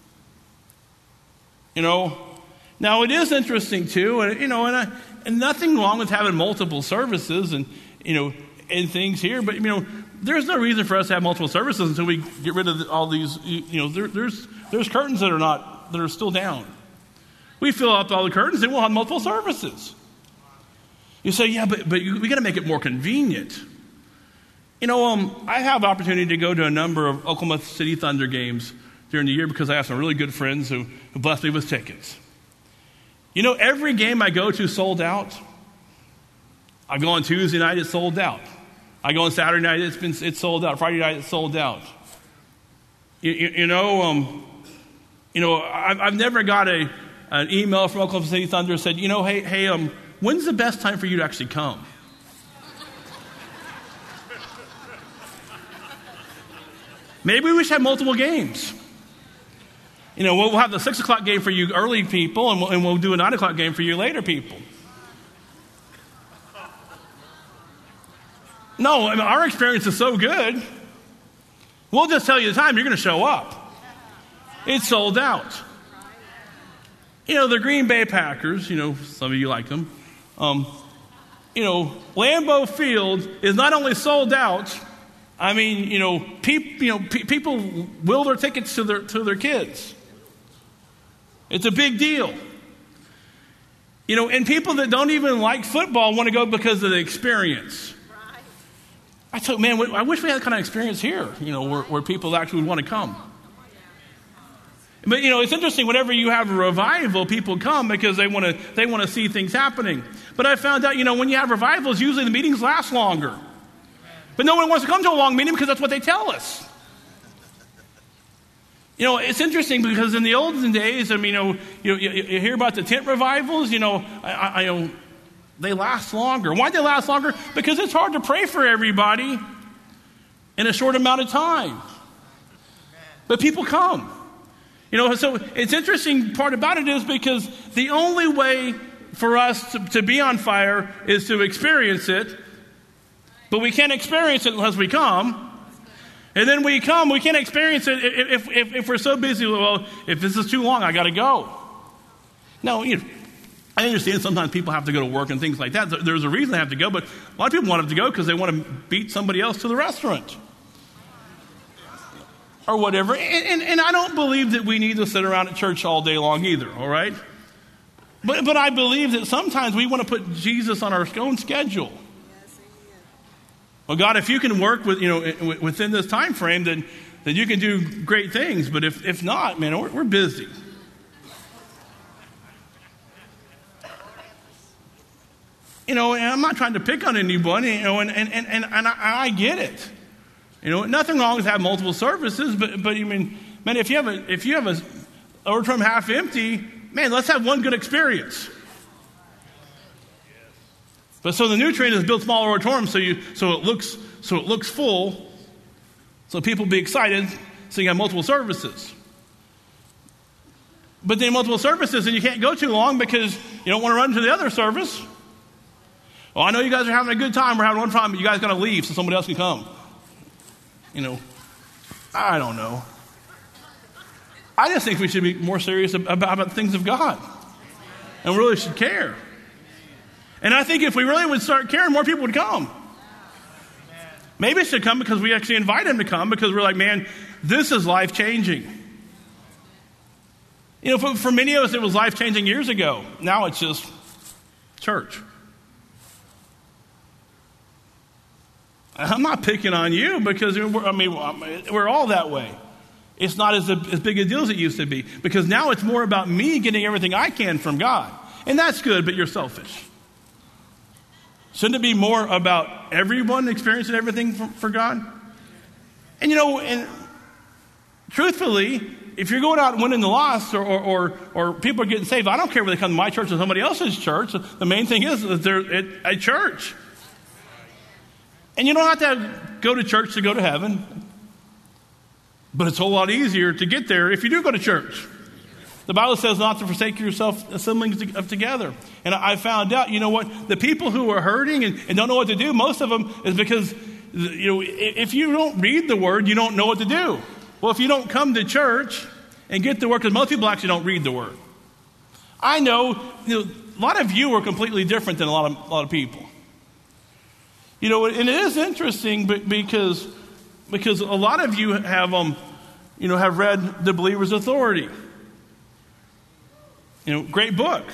You know, now it is interesting too, and you know, and, I, and nothing wrong with having multiple services and, you know, and things here, but you know, there's no reason for us to have multiple services until we get rid of all these. You know, there, there's there's curtains that are not that are still down. We fill out all the curtains, and we'll have multiple services. You say, yeah, but but we got to make it more convenient. You know, um, I have the opportunity to go to a number of Oklahoma City Thunder games during the year because I have some really good friends who, who blessed me with tickets. You know, every game I go to sold out. I go on Tuesday night, it's sold out. I go on Saturday night, it's been it's sold out. Friday night, it's sold out. You, you, you know, um, you know, I've, I've never got a an email from Oklahoma City Thunder that said, you know, hey, hey, um, when's the best time for you to actually come? Maybe we should have multiple games. You know, we'll have the six o'clock game for you early people, and we'll, and we'll do a nine o'clock game for you later people. No, I mean, our experience is so good. We'll just tell you the time you're going to show up. It's sold out. You know, the Green Bay Packers, you know, some of you like them. Um, you know, Lambeau Field is not only sold out, I mean, you know, peop, you know pe- people will their tickets to their to their kids. It's a big deal. You know, and people that don't even like football want to go because of the experience. Right. I thought, man, I wish we had that kind of experience here, you know, where, where people actually would want to come. But, you know, it's interesting, whenever you have a revival, people come because they want to they want to see things happening. But I found out, you know, when you have revivals, usually the meetings last longer. But no one wants to come to a long meeting because that's what they tell us. You know, it's interesting because in the olden days, I mean, you know, you, you, you hear about the tent revivals, you know, I, I, you know, they last longer. Why do they last longer? Because it's hard to pray for everybody in a short amount of time. But people come. You know, so it's interesting part about it is because the only way for us to, to be on fire is to experience it, but we can't experience it unless we come. And then we come, we can't experience it if, if, if we're so busy. Well, if this is too long, I got to go. No, you know, I understand sometimes people have to go to work and things like that. There's a reason they have to go, but a lot of people want them to go because they want to beat somebody else to the restaurant or whatever. And, and, and I don't believe that we need to sit around at church all day long either, all right? But, but I believe that sometimes we want to put Jesus on our own schedule. Well, God, if you can work with, you know, within this time frame, then, then you can do great things. But if, if not, man, we're, we're busy. You know, and I'm not trying to pick on anybody, you know, and, and, and, and, and I, I get it. You know, nothing wrong with having multiple services, but, but you mean, man, if you have a, if you have a auditorium half empty, man, let's have one good experience. But so the nutrient is build smaller auditoriums so you so it looks so it looks full, so people be excited, so you have multiple services. But then multiple services, and you can't go too long because you don't want to run to the other service. Well, I know you guys are having a good time. We're having one problem, but you guys got to leave so somebody else can come. You know, I don't know. I just think we should be more serious about, about things of God, and really should care. And I think if we really would start caring, more people would come. Maybe it should come because we actually invite them to come because we're like, man, this is life-changing. You know, for, for many of us, it was life-changing years ago. Now it's just church. I'm not picking on you because, we're, I mean, we're all that way. It's not as, a, as big a deal as it used to be because now it's more about me getting everything I can from God. And that's good, but you're selfish. Shouldn't it be more about everyone experiencing everything for, for God? And you know, and truthfully, if you're going out and winning the lost or, or, or, or people are getting saved, I don't care whether they come to my church or somebody else's church. The main thing is that they're at a church. And you don't have to go to church to go to heaven. But it's a whole lot easier to get there if you do go to church. The Bible says not to forsake yourself assembling of together. And I found out, you know what, the people who are hurting and, and don't know what to do, most of them is because, you know, if you don't read the word, you don't know what to do. Well, if you don't come to church and get the word, because most people actually don't read the word. I know, you know, a lot of you are completely different than a lot of a lot of people. You know, and it is interesting because because a lot of you have um, you know, have read The Believer's Authority. You know, great book.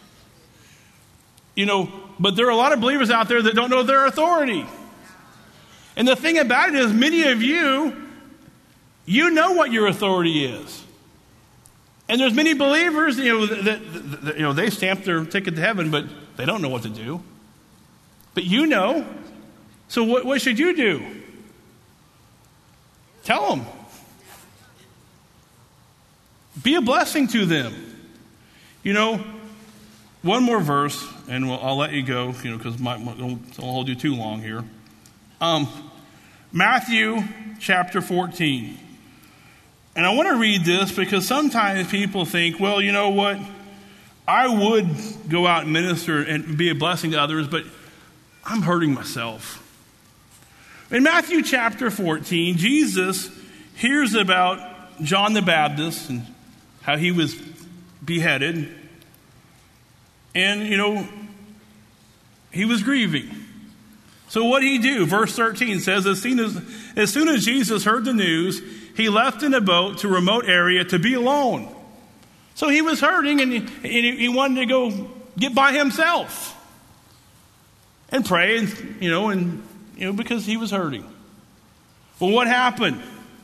You know, but there are a lot of believers out there that don't know their authority. And the thing about it is, many of you, you know what your authority is. And there's many believers, you know, that, that, that you know, they stamp their ticket to heaven, but they don't know what to do. But you know. So what, what should you do? Tell them. Be a blessing to them. You know, one more verse, and we'll, I'll let you go, you know, because I won't hold you too long here. Um, Matthew chapter fourteen. And I want to read this because sometimes people think, well, you know what? I would go out and minister and be a blessing to others, but I'm hurting myself. In Matthew chapter fourteen, Jesus hears about John the Baptist and how he was beheaded. And, you know, he was grieving. So what did he do? Verse thirteen says, as soon as, as soon as Jesus heard the news, he left in a boat to a remote area to be alone. So he was hurting, and he, and he wanted to go get by himself and pray, and you know, and you know, because he was hurting. Well, what happened?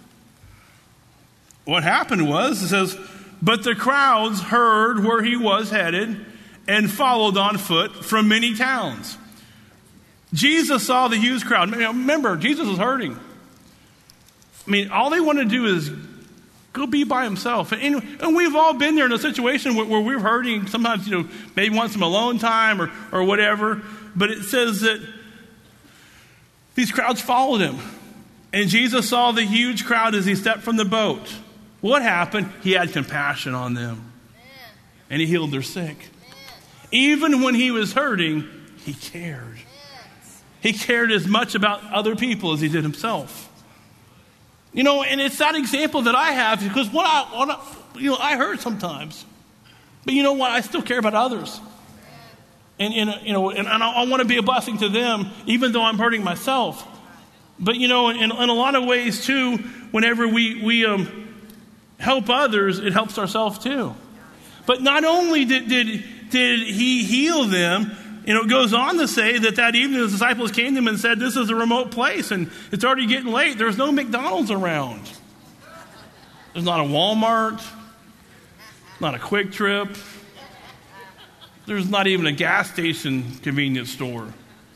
What happened was, it says, but the crowds heard where he was headed and followed on foot from many towns. Jesus saw the huge crowd. Remember, Jesus was hurting. I mean, all they want to do is go be by himself. And, and we've all been there in a situation where, where we're hurting. Sometimes, you know, maybe want some alone time or, or whatever. But it says that these crowds followed him. And Jesus saw the huge crowd as he stepped from the boat. What happened? He had compassion on them. And he healed their sick. Even when he was hurting, he cared. He cared as much about other people as he did himself. You know, and it's that example that I have because what I, what I, you know, I hurt sometimes. But you know what? I still care about others. And, and you know, and, and I, I want to be a blessing to them, even though I'm hurting myself. But, you know, in, in a lot of ways, too, whenever we, we um, help others, it helps ourselves, too. But not only did, did, did he heal them, you know, it goes on to say that that evening the disciples came to him and said, this is a remote place and it's already getting late. There's no McDonald's around. There's not a Walmart, not a Quick Trip. There's not even a gas station convenience store.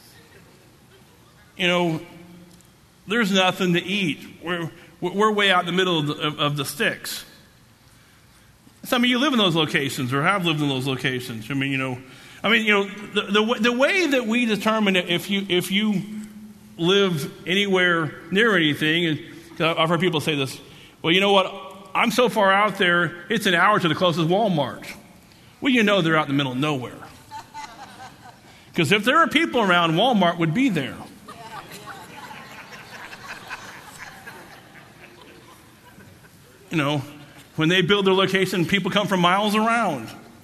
You know, there's nothing to eat. We're, we're way out in the middle of the, of, of the sticks. Some of you live in those locations or have lived in those locations. I mean, you know, I mean, you know, the, the the way that we determine if you if you live anywhere near anything, and I've heard people say this, well, you know what, I'm so far out there, it's an hour to the closest Walmart. Well, you know they're out in the middle of nowhere. Because if there are people around, Walmart would be there. You know, when they build their location, people come from miles around.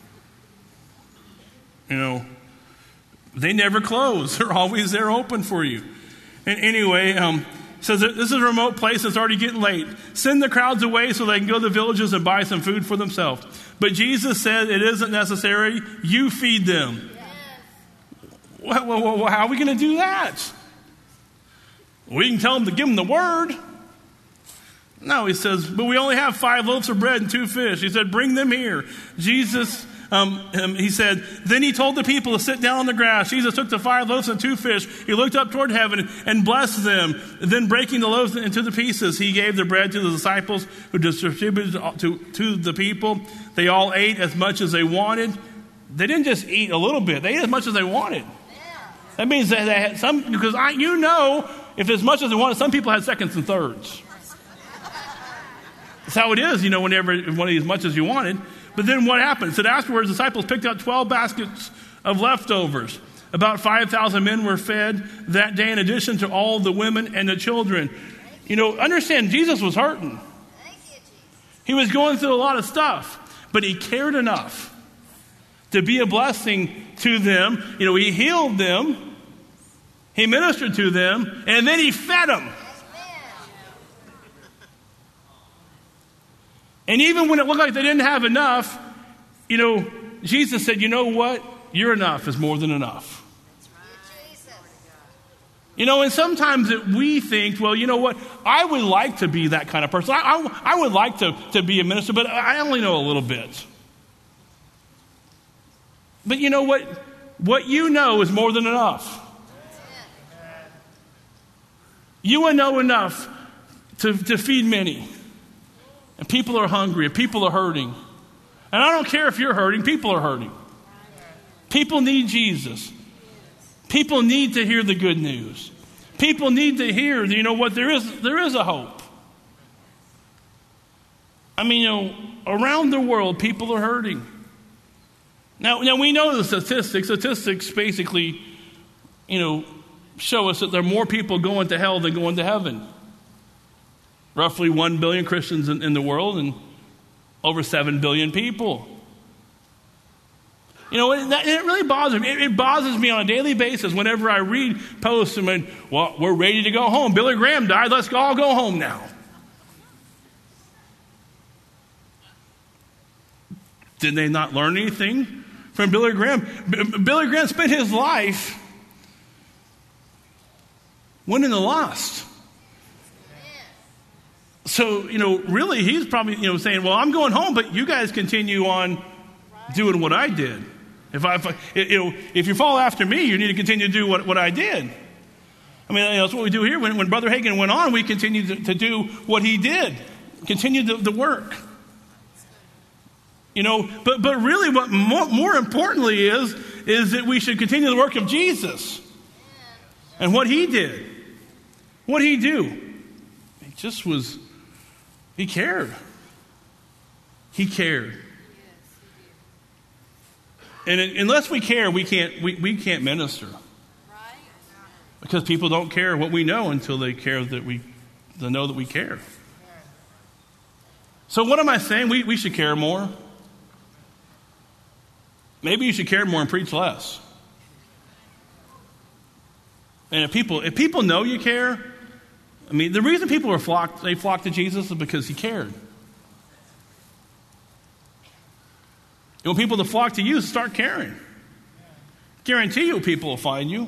You know, they never close. They're always there open for you. And anyway, um, says that this is a remote place. It's already getting late. Send the crowds away so they can go to the villages and buy some food for themselves. But Jesus said it isn't necessary. You feed them. Yes. Well, well, well, how are we going to do that? We can tell them to give them the word. No, he says, but we only have five loaves of bread and two fish. He said, bring them here. Jesus Um, um, he said, then he told the people to sit down on the grass. Jesus took the five loaves and two fish. He looked up toward heaven and blessed them. Then breaking the loaves into the pieces, he gave the bread to the disciples who distributed to, to the people. They all ate as much as they wanted. They didn't just eat a little bit. They ate as much as they wanted. That means that they had some, because I, you know, if as much as they wanted, some people had seconds and thirds. That's how it is, you know, whenever you want to eat as much as you wanted. But then what happened? It said afterwards, the disciples picked up twelve baskets of leftovers. About five thousand men were fed that day in addition to all the women and the children. You know, understand, Jesus was hurting. He was going through a lot of stuff, but he cared enough to be a blessing to them. You know, he healed them, he ministered to them, and then he fed them. And even when it looked like they didn't have enough, you know, Jesus said, you know what? Your enough is more than enough. You know, and sometimes it, we think, well, you know what? I would like to be that kind of person. I, I, I would like to, to be a minister, but I only know a little bit. But you know what? What you know is more than enough. You will know enough to, to feed many. And people are hungry, and people are hurting. And I don't care if you're hurting, people are hurting. People need Jesus. People need to hear the good news. People need to hear, you know what, there is there is a hope. I mean, you know, around the world, people are hurting. Now, now we know the statistics. Statistics basically, you know, show us that there are more people going to hell than going to heaven. Roughly one billion Christians in, in the world and over seven billion people. You know, it, it really bothers me. It, it bothers me on a daily basis whenever I read posts and when, well, we're ready to go home. Billy Graham died. Let's all go home now. Did they not learn anything from Billy Graham? B- Billy Graham spent his life winning the lost. So, you know, really, he's probably, you know, saying, well, I'm going home, but you guys continue on doing what I did. If I, if I you know, if you follow after me, you need to continue to do what, what I did. I mean, you know, that's what we do here. When, when Brother Hagin went on, we continued to, to do what he did. Continued the, the work. You know, but, but really what more, more importantly is, is that we should continue the work of Jesus. And what he did. What did he do? He just was, he cared. He cared. And unless we care, we can't we, we can't minister. Because people don't care what we know until they care that we they know that we care. So what am I saying? We we should care more. Maybe you should care more and preach less. And if people if people know you care, I mean, the reason people are flocked they flocked to Jesus is because he cared. You want people to flock to you, start caring. Guarantee you people will find you.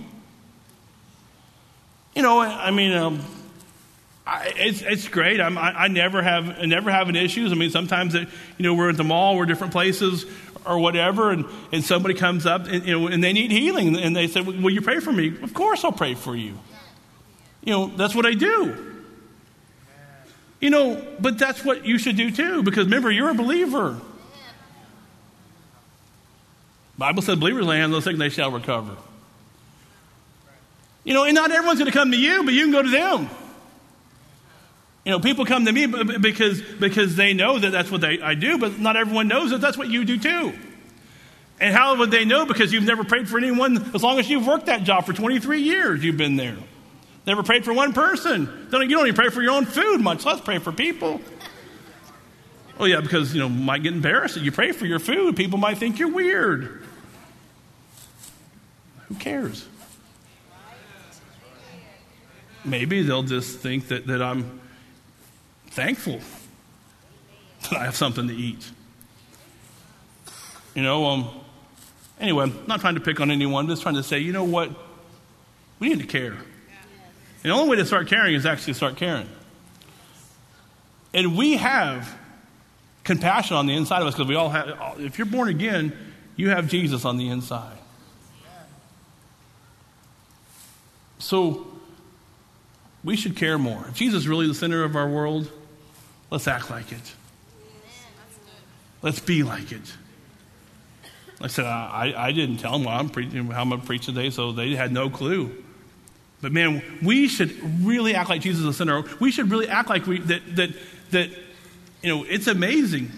You know, I mean, um, I, it's it's great. I'm, I, I never have I never have an issues. I mean, sometimes it, you know we're at the mall, we're different places or whatever, and, and somebody comes up and you know and they need healing, and they say, "Will you pray for me?" Of course, I'll pray for you. You know, that's what I do. You know, but that's what you should do too, because remember, you're a believer. The Bible says, believers lay hands on the sick and they shall recover. You know, and not everyone's going to come to you, but you can go to them. You know, people come to me because because they know that that's what they, I do, but not everyone knows that that's what you do too. And how would they know? Because you've never prayed for anyone as long as you've worked that job for twenty-three years you've been there. Never prayed for one person. Don't, you don't even pray for your own food, much less pray for people. Oh yeah, because, you know, might get embarrassed. You pray for your food, people might think you're weird. Who cares? Maybe they'll just think that, that I'm thankful that I have something to eat. You know, um, anyway, I'm not trying to pick on anyone, I'm just trying to say, you know what? We need to care. And the only way to start caring is actually to start caring. And we have compassion on the inside of us because we all have, if you're born again, you have Jesus on the inside. So we should care more. If Jesus is really the center of our world, let's act like it. Let's be like it. Like I said, I, I didn't tell them what I'm preaching, how I'm going to preach today, so they had no clue. But man, we should really act like Jesus is the center. We should really act like we that that that you know, it's amazing.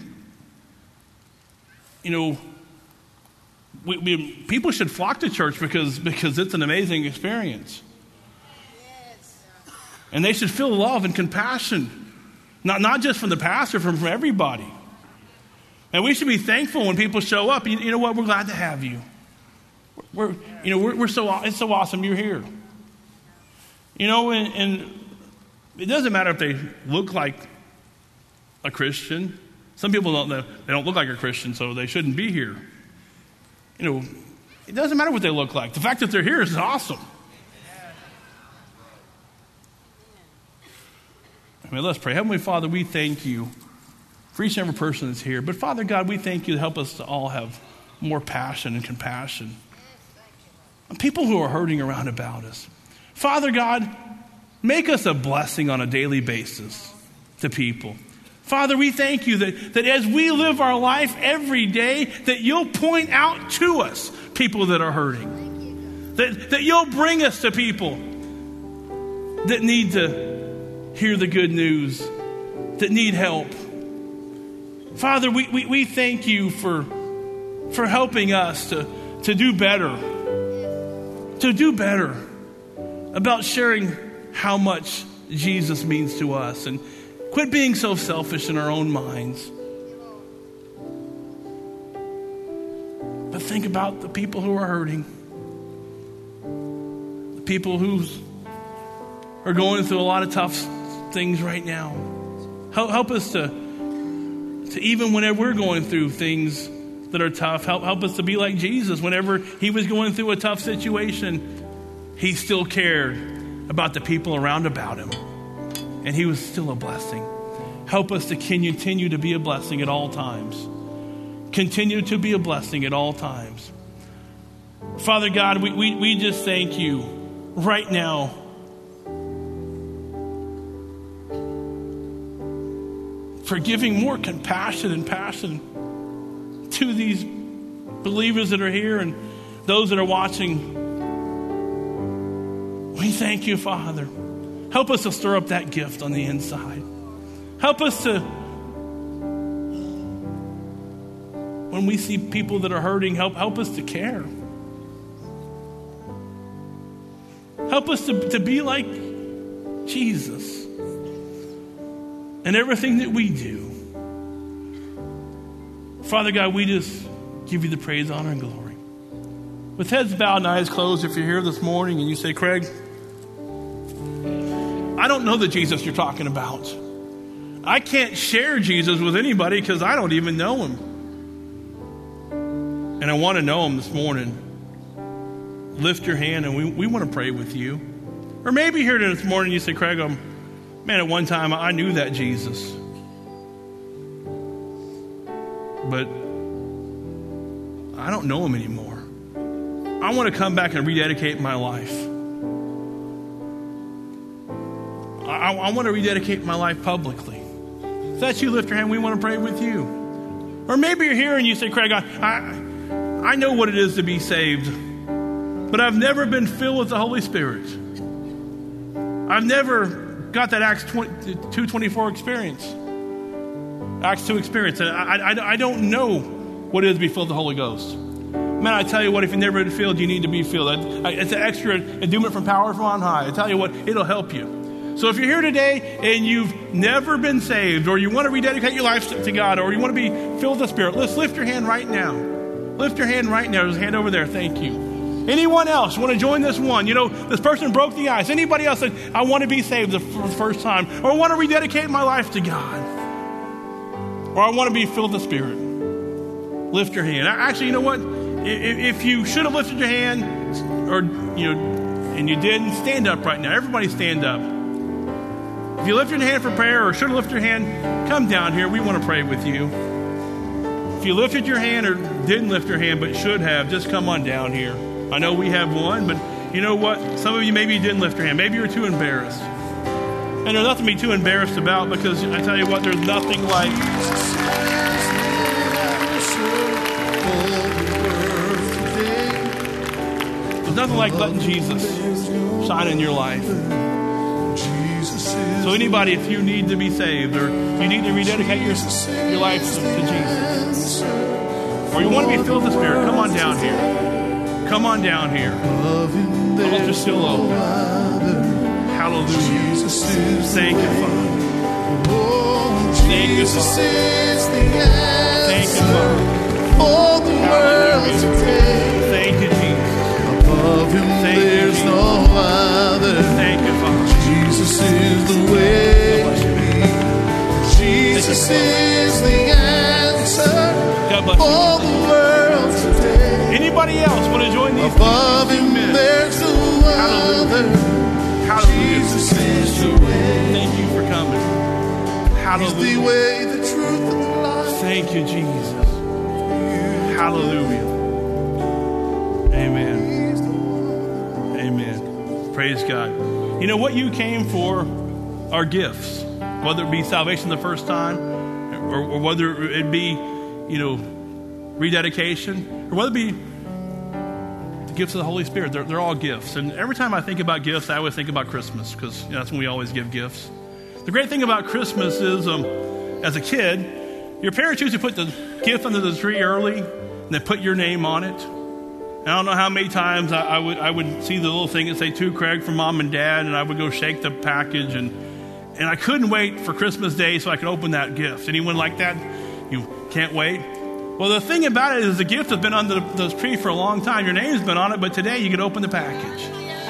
You know, we, we, people should flock to church because because it's an amazing experience. And they should feel love and compassion, not not just from the pastor, from, from everybody. And we should be thankful when people show up. You, you know what? We're glad to have you. We're you know we're, we're so it's so awesome you're here. You know, and, and it doesn't matter if they look like a Christian. Some people don't they don't look like a Christian, so they shouldn't be here. You know, it doesn't matter what they look like. The fact that they're here is awesome. I mean, let's pray. Heavenly Father, we thank you for each and every person that's here. But Father God, we thank you to help us to all have more passion and compassion on people who are hurting around about us. Father God, make us a blessing on a daily basis to people. Father, we thank you that, that as we live our life every day, that you'll point out to us people that are hurting. That, that you'll bring us to people that need to hear the good news, that need help. Father, we, we, we thank you for, for helping us to, to do better, to do better about sharing how much Jesus means to us, and quit being so selfish in our own minds. But think about the people who are hurting, the people who are going through a lot of tough things right now. Help, help us to, to, even whenever we're going through things that are tough, help, help us to be like Jesus. Whenever he was going through a tough situation, he still cared about the people around about him. And he was still a blessing. Help us to continue to be a blessing at all times. Continue to be a blessing at all times. Father God, we, we, we just thank you right now for giving more compassion and passion to these believers that are here and those that are watching. We thank you, Father. Help us to stir up that gift on the inside. Help us to, when we see people that are hurting, help, help us to care. Help us to, to be like Jesus in everything that we do. Father God, we just give you the praise, honor, and glory. With heads bowed and eyes closed, if you're here this morning and you say, Craig, I don't know the Jesus you're talking about. I can't share Jesus with anybody because I don't even know him. And I want to know him this morning. Lift your hand and we, we want to pray with you. Or maybe here this morning you say, Craig, um, man, at one time I knew that Jesus. But I don't know him anymore. I want to come back and rededicate my life. I, I want to rededicate my life publicly. If that's you, lift your hand. We want to pray with you. Or maybe you're here and you say, Craig, I, I, I know what it is to be saved, but I've never been filled with the Holy Spirit. I've never got that Acts two twenty-four experience. Acts two experience. I, I, I don't know what it is to be filled with the Holy Ghost. Man, I tell you what, if you've never been filled, you need to be filled. It's an extra endowment from power from on high. I tell you what, it'll help you. So if you're here today and you've never been saved, or you want to rededicate your life to God, or you want to be filled with the Spirit, let's lift your hand right now. Lift your hand right now. There's a hand over there. Thank you. Anyone else want to join this one? You know, this person broke the ice. Anybody else said, I want to be saved the f- first time, or I want to rededicate my life to God, or I want to be filled with the Spirit? Lift your hand. Actually, you know what? If you should have lifted your hand, or you know, and you didn't, stand up right now. Everybody stand up. If you lift your hand for prayer, or should have lifted your hand, come down here. We want to pray with you. If you lifted your hand or didn't lift your hand but should have, just come on down here. I know we have one, but you know what? Some of you, maybe you didn't lift your hand. Maybe you're too embarrassed. And there's nothing to be too embarrassed about, because I tell you what, there's nothing like... There's nothing like letting Jesus shine in your life. So anybody, if you need to be saved, or you need to rededicate your, your life to, to Jesus, or you want to be filled with the Spirit, come on down here. Come on down here. The altar's still open. Hallelujah. Thank you, Father. Thank you, Father. Thank you, Father. Hallelujah. Thank you, Jesus. Above him Thank you, there's Jesus. no other. Thank you, Father. Jesus is the way. Jesus is the answer God bless you. for the world today. Anybody else want to join these? Above him there's no other. Hallelujah. Jesus is the way. Thank you for coming. He's the Hallelujah. way, the truth, and the life. Thank you, Jesus. Hallelujah. Amen. Amen. Praise God. You know, what you came for are gifts, whether it be salvation the first time, or, or whether it be, you know, rededication, or whether it be the gifts of the Holy Spirit, they're, they're all gifts. And every time I think about gifts, I always think about Christmas because you know, that's when we always give gifts. The great thing about Christmas is, um, as a kid, your parents usually put the gift under the tree early and they put your name on it. And I don't know how many times I, I would I would see the little thing and say, to Craig from Mom and Dad, and I would go shake the package. And, and I couldn't wait for Christmas Day so I could open that gift. Anyone like that? You can't wait? Well, the thing about it is the gift has been under the, the tree for a long time. Your name's been on it, but today you can open the package.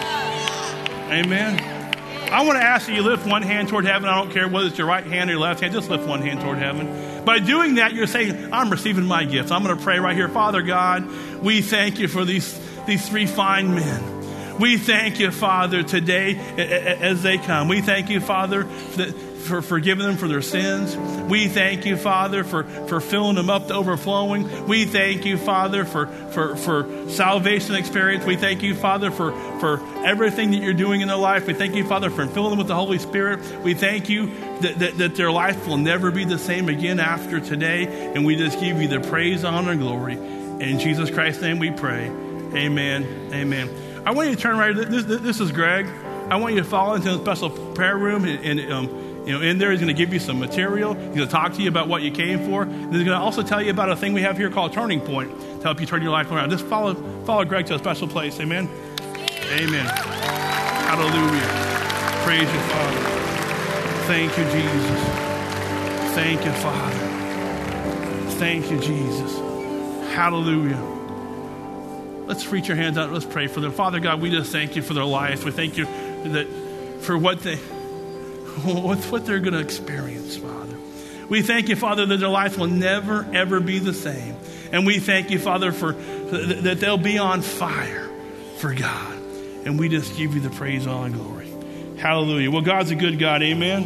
Amen. I want to ask that you lift one hand toward heaven. I don't care whether it's your right hand or your left hand. Just lift one hand toward heaven. By doing that, you're saying, I'm receiving my gift. I'm going to pray right here. Father God, we thank you for these, these three fine men. We thank you, Father, today as they come. We thank you, Father, that for forgiving them for their sins. We thank you, Father, for, for filling them up to overflowing. We thank you, Father, for, for, for salvation experience. We thank you, Father, for, for everything that you're doing in their life. We thank you, Father, for filling them with the Holy Spirit. We thank you that, that, that their life will never be the same again after today. And we just give you the praise, honor, and glory. In Jesus Christ's name we pray. Amen. Amen. I want you to turn right. This, this, this is Greg. I want you to follow into the special prayer room and, and um, You know, in there, he's going to give you some material. He's going to talk to you about what you came for. And he's going to also tell you about a thing we have here called Turning Point to help you turn your life around. Just follow follow Greg to a special place. Amen? Amen. Hallelujah. Praise you, Father. Thank you, Jesus. Thank you, Father. Thank you, Jesus. Hallelujah. Let's reach your hands out. Let's pray for them. Father God, we just thank you for their life. We thank you that for what they... What's what they're going to experience, Father. We thank you, Father, that their life will never, ever be the same. And we thank you, Father, for that they'll be on fire for God. And we just give you the praise, all, and glory. Hallelujah. Well, God's a good God. Amen.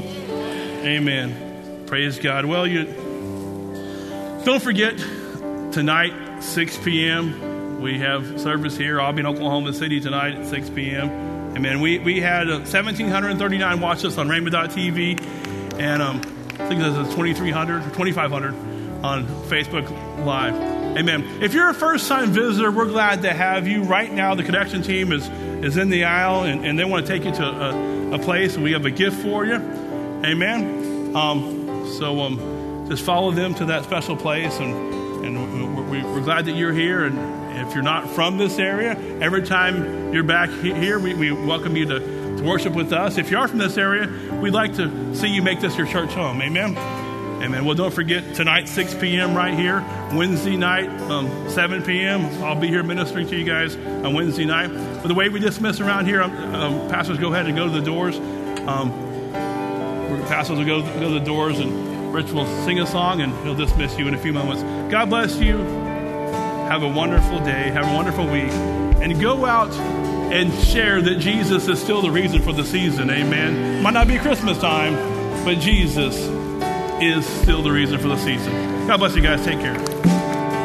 Amen. Praise God. Well, you don't forget, tonight, six p.m., we have service here. I'll be in Oklahoma City tonight at six p.m. Amen. We we had uh, one thousand seven hundred thirty-nine watch us on Rhema dot T V, and um, I think there's twenty-three hundred, twenty-five hundred on Facebook Live. Amen. If you're a first-time visitor, we're glad to have you. Right now, the Connection team is, is in the aisle, and, and they want to take you to a, a place, and we have a gift for you. Amen. Um, so um, just follow them to that special place, and, and we're, we're glad that you're here. And if you're not from this area, every time you're back here, we, we welcome you to, to worship with us. If you are from this area, we'd like to see you make this your church home. Amen? Amen. Well, don't forget, tonight, six p.m. right here. Wednesday night, um, seven p.m. I'll be here ministering to you guys on Wednesday night. But the way we dismiss around here, um, um, pastors go ahead and go to the doors. Um, pastors will go, go to the doors, and Rich will sing a song, and he'll dismiss you in a few moments. God bless you. Have a wonderful day. Have a wonderful week. And go out and share that Jesus is still the reason for the season. Amen. Might not be Christmas time, but Jesus is still the reason for the season. God bless you guys. Take care.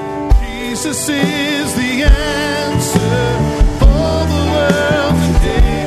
Jesus is the answer for the world today.